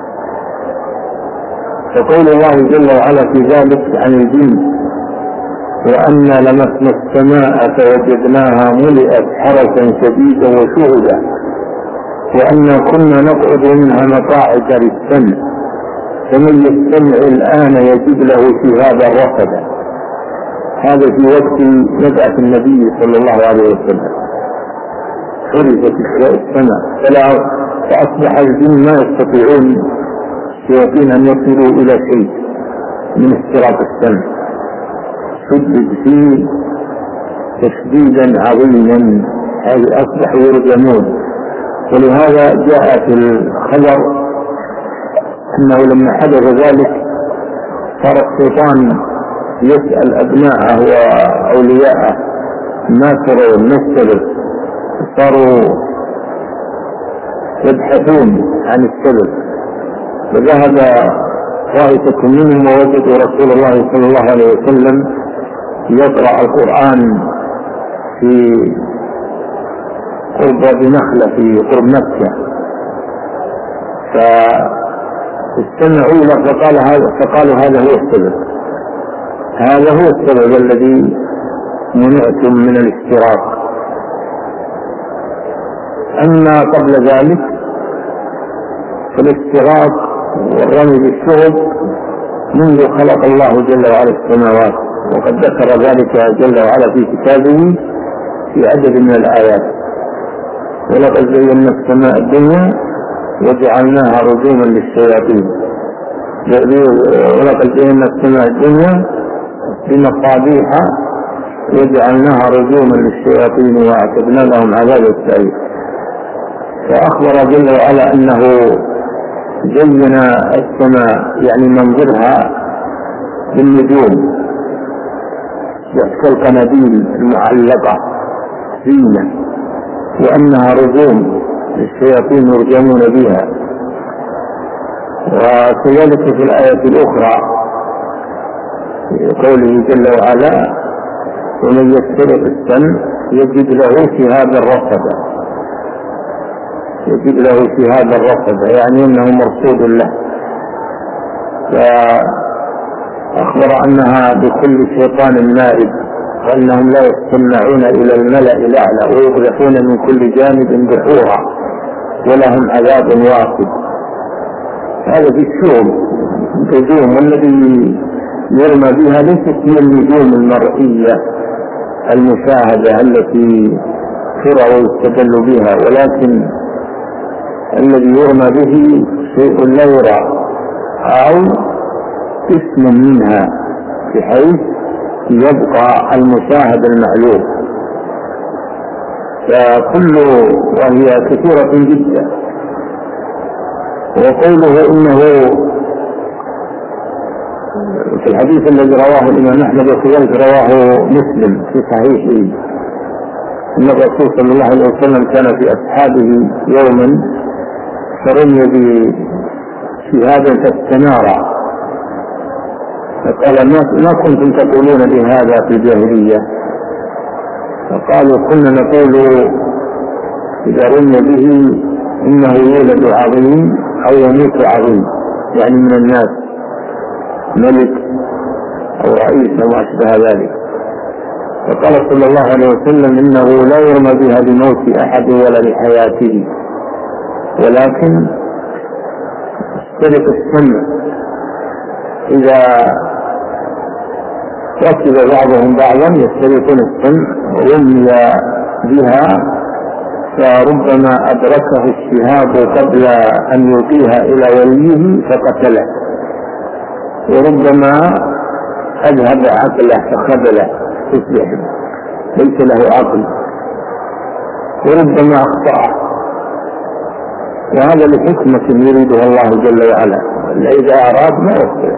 فقول الله جل وعلا في ذلك عن الجن وأنا لمسنا السماء فوجدناها ملئت حرسا شديدا وشهدا وأنا كنا نقعد منها مقاعد للسمع فمن يستمع الآن يجد له شهابا رصدا. هذا في وقت نبعث النبي صلى الله عليه وسلم حرست السماء فلا فأصبح الجن ما يستطيعون الشياطين أن يصلوا إلى شيء من استراق السمع، شدد فيه تشديدا عظيما، هذه أصبحوا يرجمون. ولهذا جاء في الخبر أنه لما حدث ذلك صار الشيطان يسأل أبناءه وأولياءه ما ترون ما السبب، صاروا يبحثون عن السبب، وذهب طائفة منهم ووجدوا رسول الله صلى الله عليه وسلم يقرأ القرآن في قرب بنخلة في قرب مكة، فاستمعوا له فقال هذا فقالوا هذا هو السبب، هذا هو السبب الذي منعتم من الافتراق. أما قبل ذلك فالافتراق والرمي بالشهب منذ خلق الله جل وعلا السماوات، وقد ذكر ذلك جل وعلا في كتابه في عدد من الآيات. ولقد زينا السماء الدنيا وجعلناها رجوما للشياطين، ولقد زينا السماء الدنيا بمصابيح وجعلناها رجوما للشياطين واعتدنا لهم عذاب السعير. فأخبر جل وعلا أنه زين السماء يعني منظرها بالنجوم كالقناديل المعلقة زينة، وأنها رجوم للشياطين يرجمون بها. وكذلك في الآية الأخرى قوله جل وعلا ومن يسترق السمع يجد له شهابا رصدا، يجد له شهابا رصدا يعني أنه مرصود له. أخبر أنها بكل شيطان مارد، وأنهم لا يستمعون إلى الملأ الأعلى ويقذفون من كل جانب دحورا ولهم عذاب واصب. هذا في الشؤم نجوم، والذي يرمى بها ليست هي النجوم المرئية المشاهدة التي ترى ويستدل بها، ولكن الذي يرمى به شيء لا يرى أو اسم منها بحيث يبقى المشاهد المعلوم، فكل وهي كثيرة جدا. وقوله إنه في الحديث الذي رواه الإمام أحمد وكذلك رواه مسلم في صحيحه أن الرسول صلى الله عليه وسلم كان في أصحابه يوما فرمي بشهاد فاستنار، فقال ما كنتم تقولون بهذا في الجاهلية؟ فقالوا كنا نقول إذا رمي به إنه يولد عظيم أو يموت عظيم، يعني من الناس ملك أو رئيس أو ما أشبه ذلك. فقال صلى الله عليه وسلم إنه لا يرمى بها لموت أحد ولا لحياته، ولكن يسترق السمع إذا ركب بعضهم بعضا يسترقون السمع ورمي بها فربما أدركه الشهاب قبل أن يلقيها إلى وليه فقتله، وربما أذهب عقله فخذله تصبح ليس له عقل، وربما أخطأ، وهذا لحكمة يريدها الله جل وعلا، إذا أراد ما يخطئ.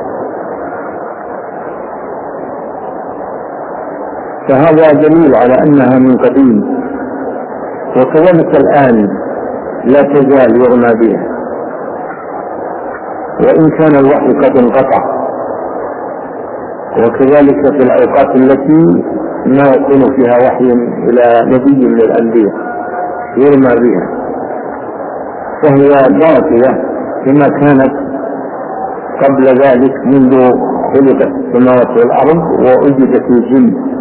فهذا دليل على أنها من قديم، وكذلك الآن لا تزال يرمى بها، وإن كان الوحي قد انقطع، وكذلك في الأوقات التي ما يكون فيها وحي إلى نبي من الأنبياء يرمى بها، فهي باقية كما كانت قبل ذلك منذ خلقت السماوات والأرض وأوجدت الجن،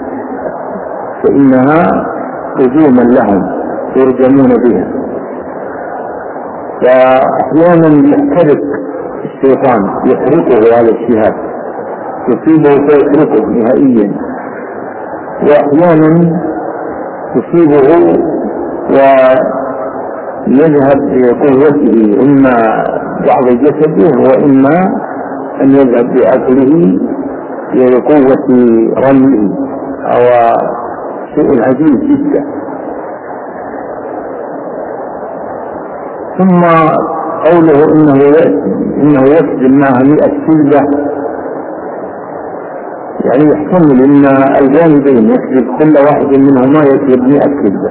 فإنها رجوما لهم يرجمون بها. فأحيانا يحترق الشيطان يحرقه على الشهاد يصيبه فيحرقه نهائيا، وأحيانا يصيبه ويذهب بقوته إما بعض جسده وإما أن يذهب بعقله لقوة رميه، أو شيء عجيب جدا. ثم قوله إنه إنه يكذب معها مئة كذبة، يعني يحتمل إن الجانبين يكذب كل واحد منهما يكذب مئة كذبة.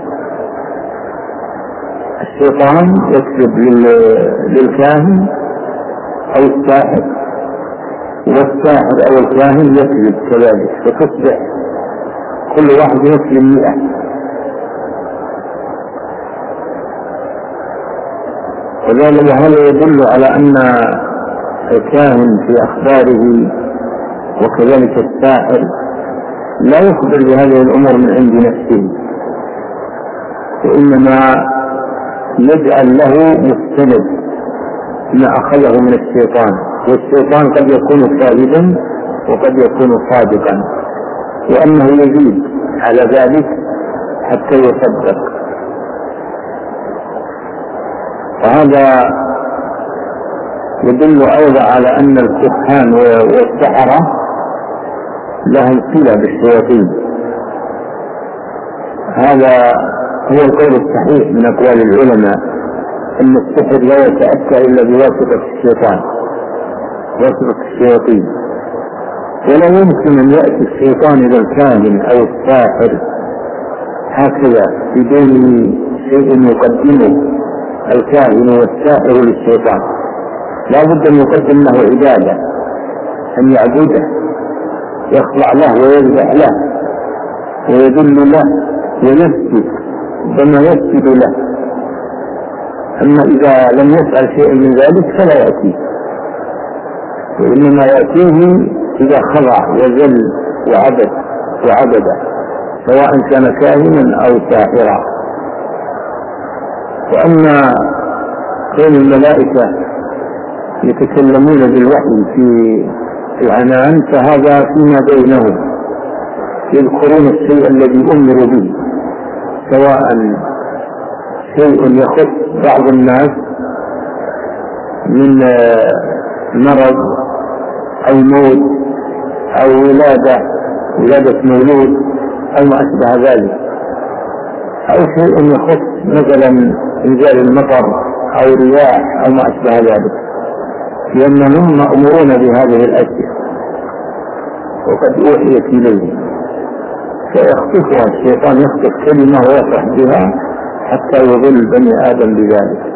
الشيطان يكذب للكاهن أو الساحر، والساحر أو الكاهن يكذب كذلك، فتصبح كل واحد يكذب مئة. وذلك هذا يدل على أن الكاهن في أخباره وكذلك الساحر لا يخبر بهذه الأمور من عند نفسه، وإنما يجعل له مستند ما أخذه من الشيطان، والشيطان قد يكون كاذبا وقد يكون صادقا، وأنه يزيد على ذلك حتى يصدق. وهذا يدل أيضا على أن الكهان والسحرة لهم صلة بالشياطين. هذا هو القول الصحيح من أقوال العلماء، أن السحر لا يتأتى إلا بواسطة الشيطان، واسطة الشياطين، ولا يمكن أن يأتي الشيطان إلى الكاهن أو الساحر هكذا بدون شيء يقدمه الكاهن والساحر للشيطان. لا بد أن يقدم له عبادة، أن يعبده، يخضع له ويذبح له ويدل له ويسجد كما يسجد له. أما إذا لم يفعل شيء من ذلك فلا يأتيه، وإنما يأتيه إذا خضع وذل وعبد وعبد سواء كان كاهنا أو ساحرا. وأما كون الملائكة يتكلمون بالوحي في العنان فهذا فيما بينهم، يذكرون الشيء الذي أمروا به، سواء شيء يخص بعض الناس من مرض أو موت أو ولادة ولادة مولود أو ما أشبه ذلك، أو شيء يخص مثلا إنزال المطر أو رياح أو ما أشبه ذلك، لأنهم مأمورون بهذه الأشياء وقد أوحيت إليهم، فيخطفها الشيطان، يخطف كلمة ويصح بها حتى يضل بني آدم بذلك.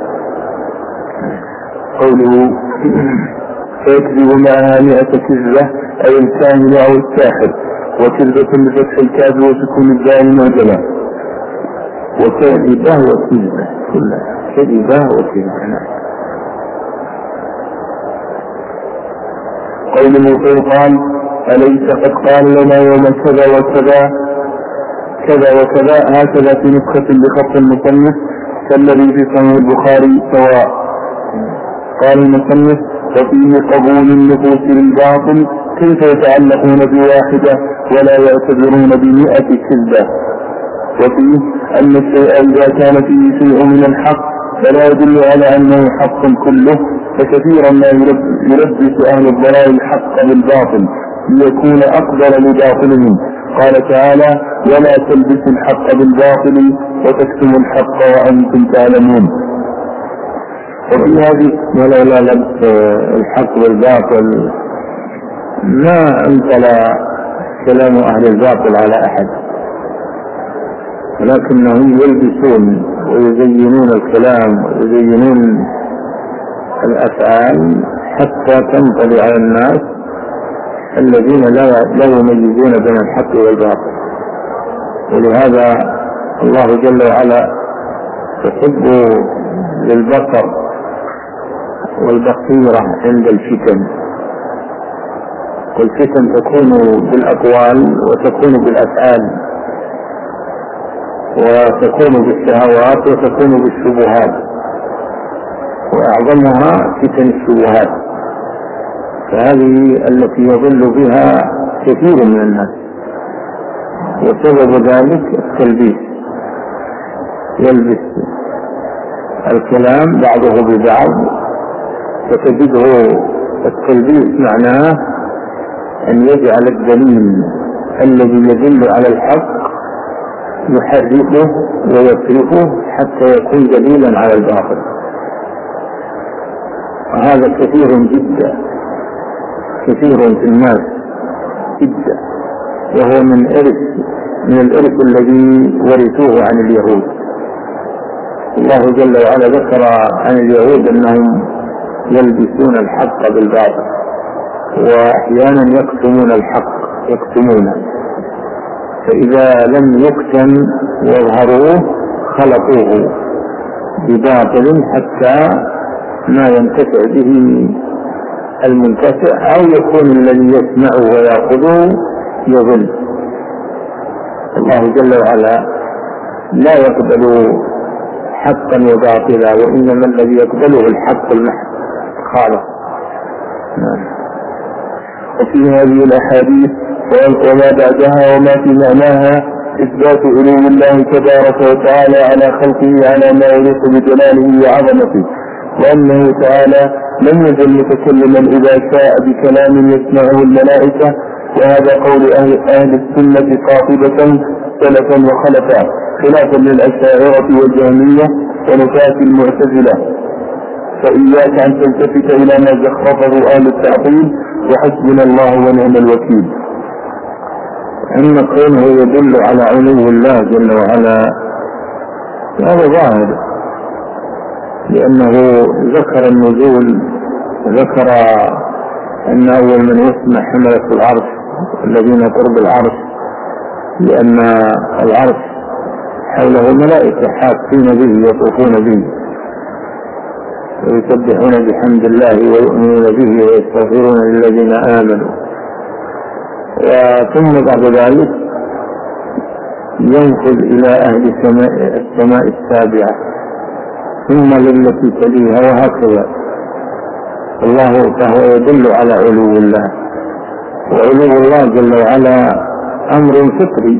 قوله فيكذب معها مئة كذبة أي الكاهن أو الساحر، وكذبة بفتح الكاذب وسكون الدال معجمة، وكذبة وكذبة كلها كذبة وكذبة. قوله فيقال أليس قد قال لنا يوم كذا وكذا كذا وكذا، هكذا في نسخة بخط المصنف كالذي في صحيح البخاري سواء. قال المصنف وفيه قبول النفوس للباطل، كيف يتعلقون بواحدة ولا يعتبرون بمئة كذبة. وفيه أن الشيء إذا كان فيه شيء من الحق فلا يدل على أنه حق كله، فكثيرا ما يلبس أهل الضلال الحق بالباطل ليكون أقدر لباطلهم. قال تعالى ولا تلبسوا الحق بالباطل وتكتموا الحق وأنتم تعلمون. وفي هذه ولولا لبس الحق بالباطل ما أنزل كلام أهل الباطل على أحد، ولكنهم يلبسون ويزينون الكلام ويزينون الأفعال حتى تنطلي على الناس الذين لا يميزون بين الحق والباطل. ولهذا الله جل وعلا يحب للبصر والبصيرة عند الفتن، والفتن تكون بالأقوال وتكون بالأفعال وتكون بالشهوات وتكون بالشبهات، وأعظمها فتن الشبهات، فهذه التي يضل بها كثير من الناس، وسبب ذلك التلبيس، يلبس الكلام بعضه ببعض، فتجده التلبيس معناه أن يجعل الدليل الذي يدل على الحق يحرفه ويصرفه حتى يكون دليلا على الباطل، وهذا كثير جدا كثير في الناس جدا، وهو من إرث من الإرث الذي ورثوه عن اليهود. الله جل وعلا ذكر عن اليهود أنهم يلبسون الحق بالباطل، وأحيانا يكتمون الحق يكتمونه، فإذا لم يكتم يظهروه خلطوه بباطل حتى ما ينتفع به المنتفع، أو يكون الذي يسمعه ويأخذه يضل. الله جل وعلا لا يقبل حقا وباطلا، وإنما الذي يقبله الحق المحض خالص. وفي هذه الأحاديث وما بعدها وما في معناها إثبات علو الله تبارك وتعالى على خلقه على ما يليق بجلاله وعظمته، وأنه تعالى لم يزل متكلما إذا شاء بكلام يسمعه الملائكة، وهذا قول أهل, أهل السنة قاطبة سلفا وخلفا، خلافا للأشاعرة والجهمية ونفاة المعتزلة. فإياك أن تلتفت إلى ما زخرفه أهل التعطيل، وحسبنا الله ونعم الوكيل. أما كونه يدل على علو الله جل وعلا هذا ظاهر، لأنه ذكر النزول، ذكر أن أول من يسمع حملة العرش الذين قرب العرش، لأن العرش حوله ملائكة حافين به يطوفون به ويسبحون بحمد الله ويؤمنون به ويستغفرون للذين آمنوا وثم بعد ذلك ينفذ إلى أهل السماء السابعة ثم للتي تليها وهكذا. الله فهو يدل على علو الله، وعلو الله جل وعلا أمر فطري،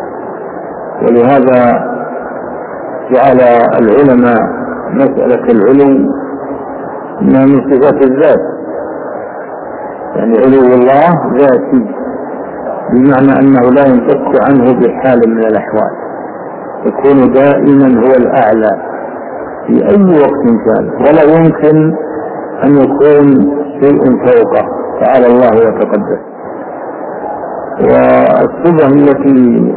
ولهذا جعل العلماء مسألة العلو ما من صفات الذات، يعني علو الله ذاتي بمعنى أنه لا ينفك عنه بحال من الأحوال، يكون دائما هو الأعلى في أي وقت كان، ولا يمكن أن يكون شيء فوقه تعالى الله وتقدس. والصفة التي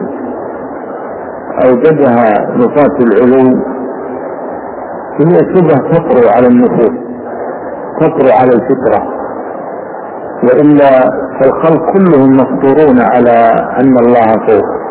أوجدها نفاة العلو هي صفة تطرأ على النفوس، تطرأ على الفطرة، وإلا فالخلق كلهم مفطورون على أن الله فوق،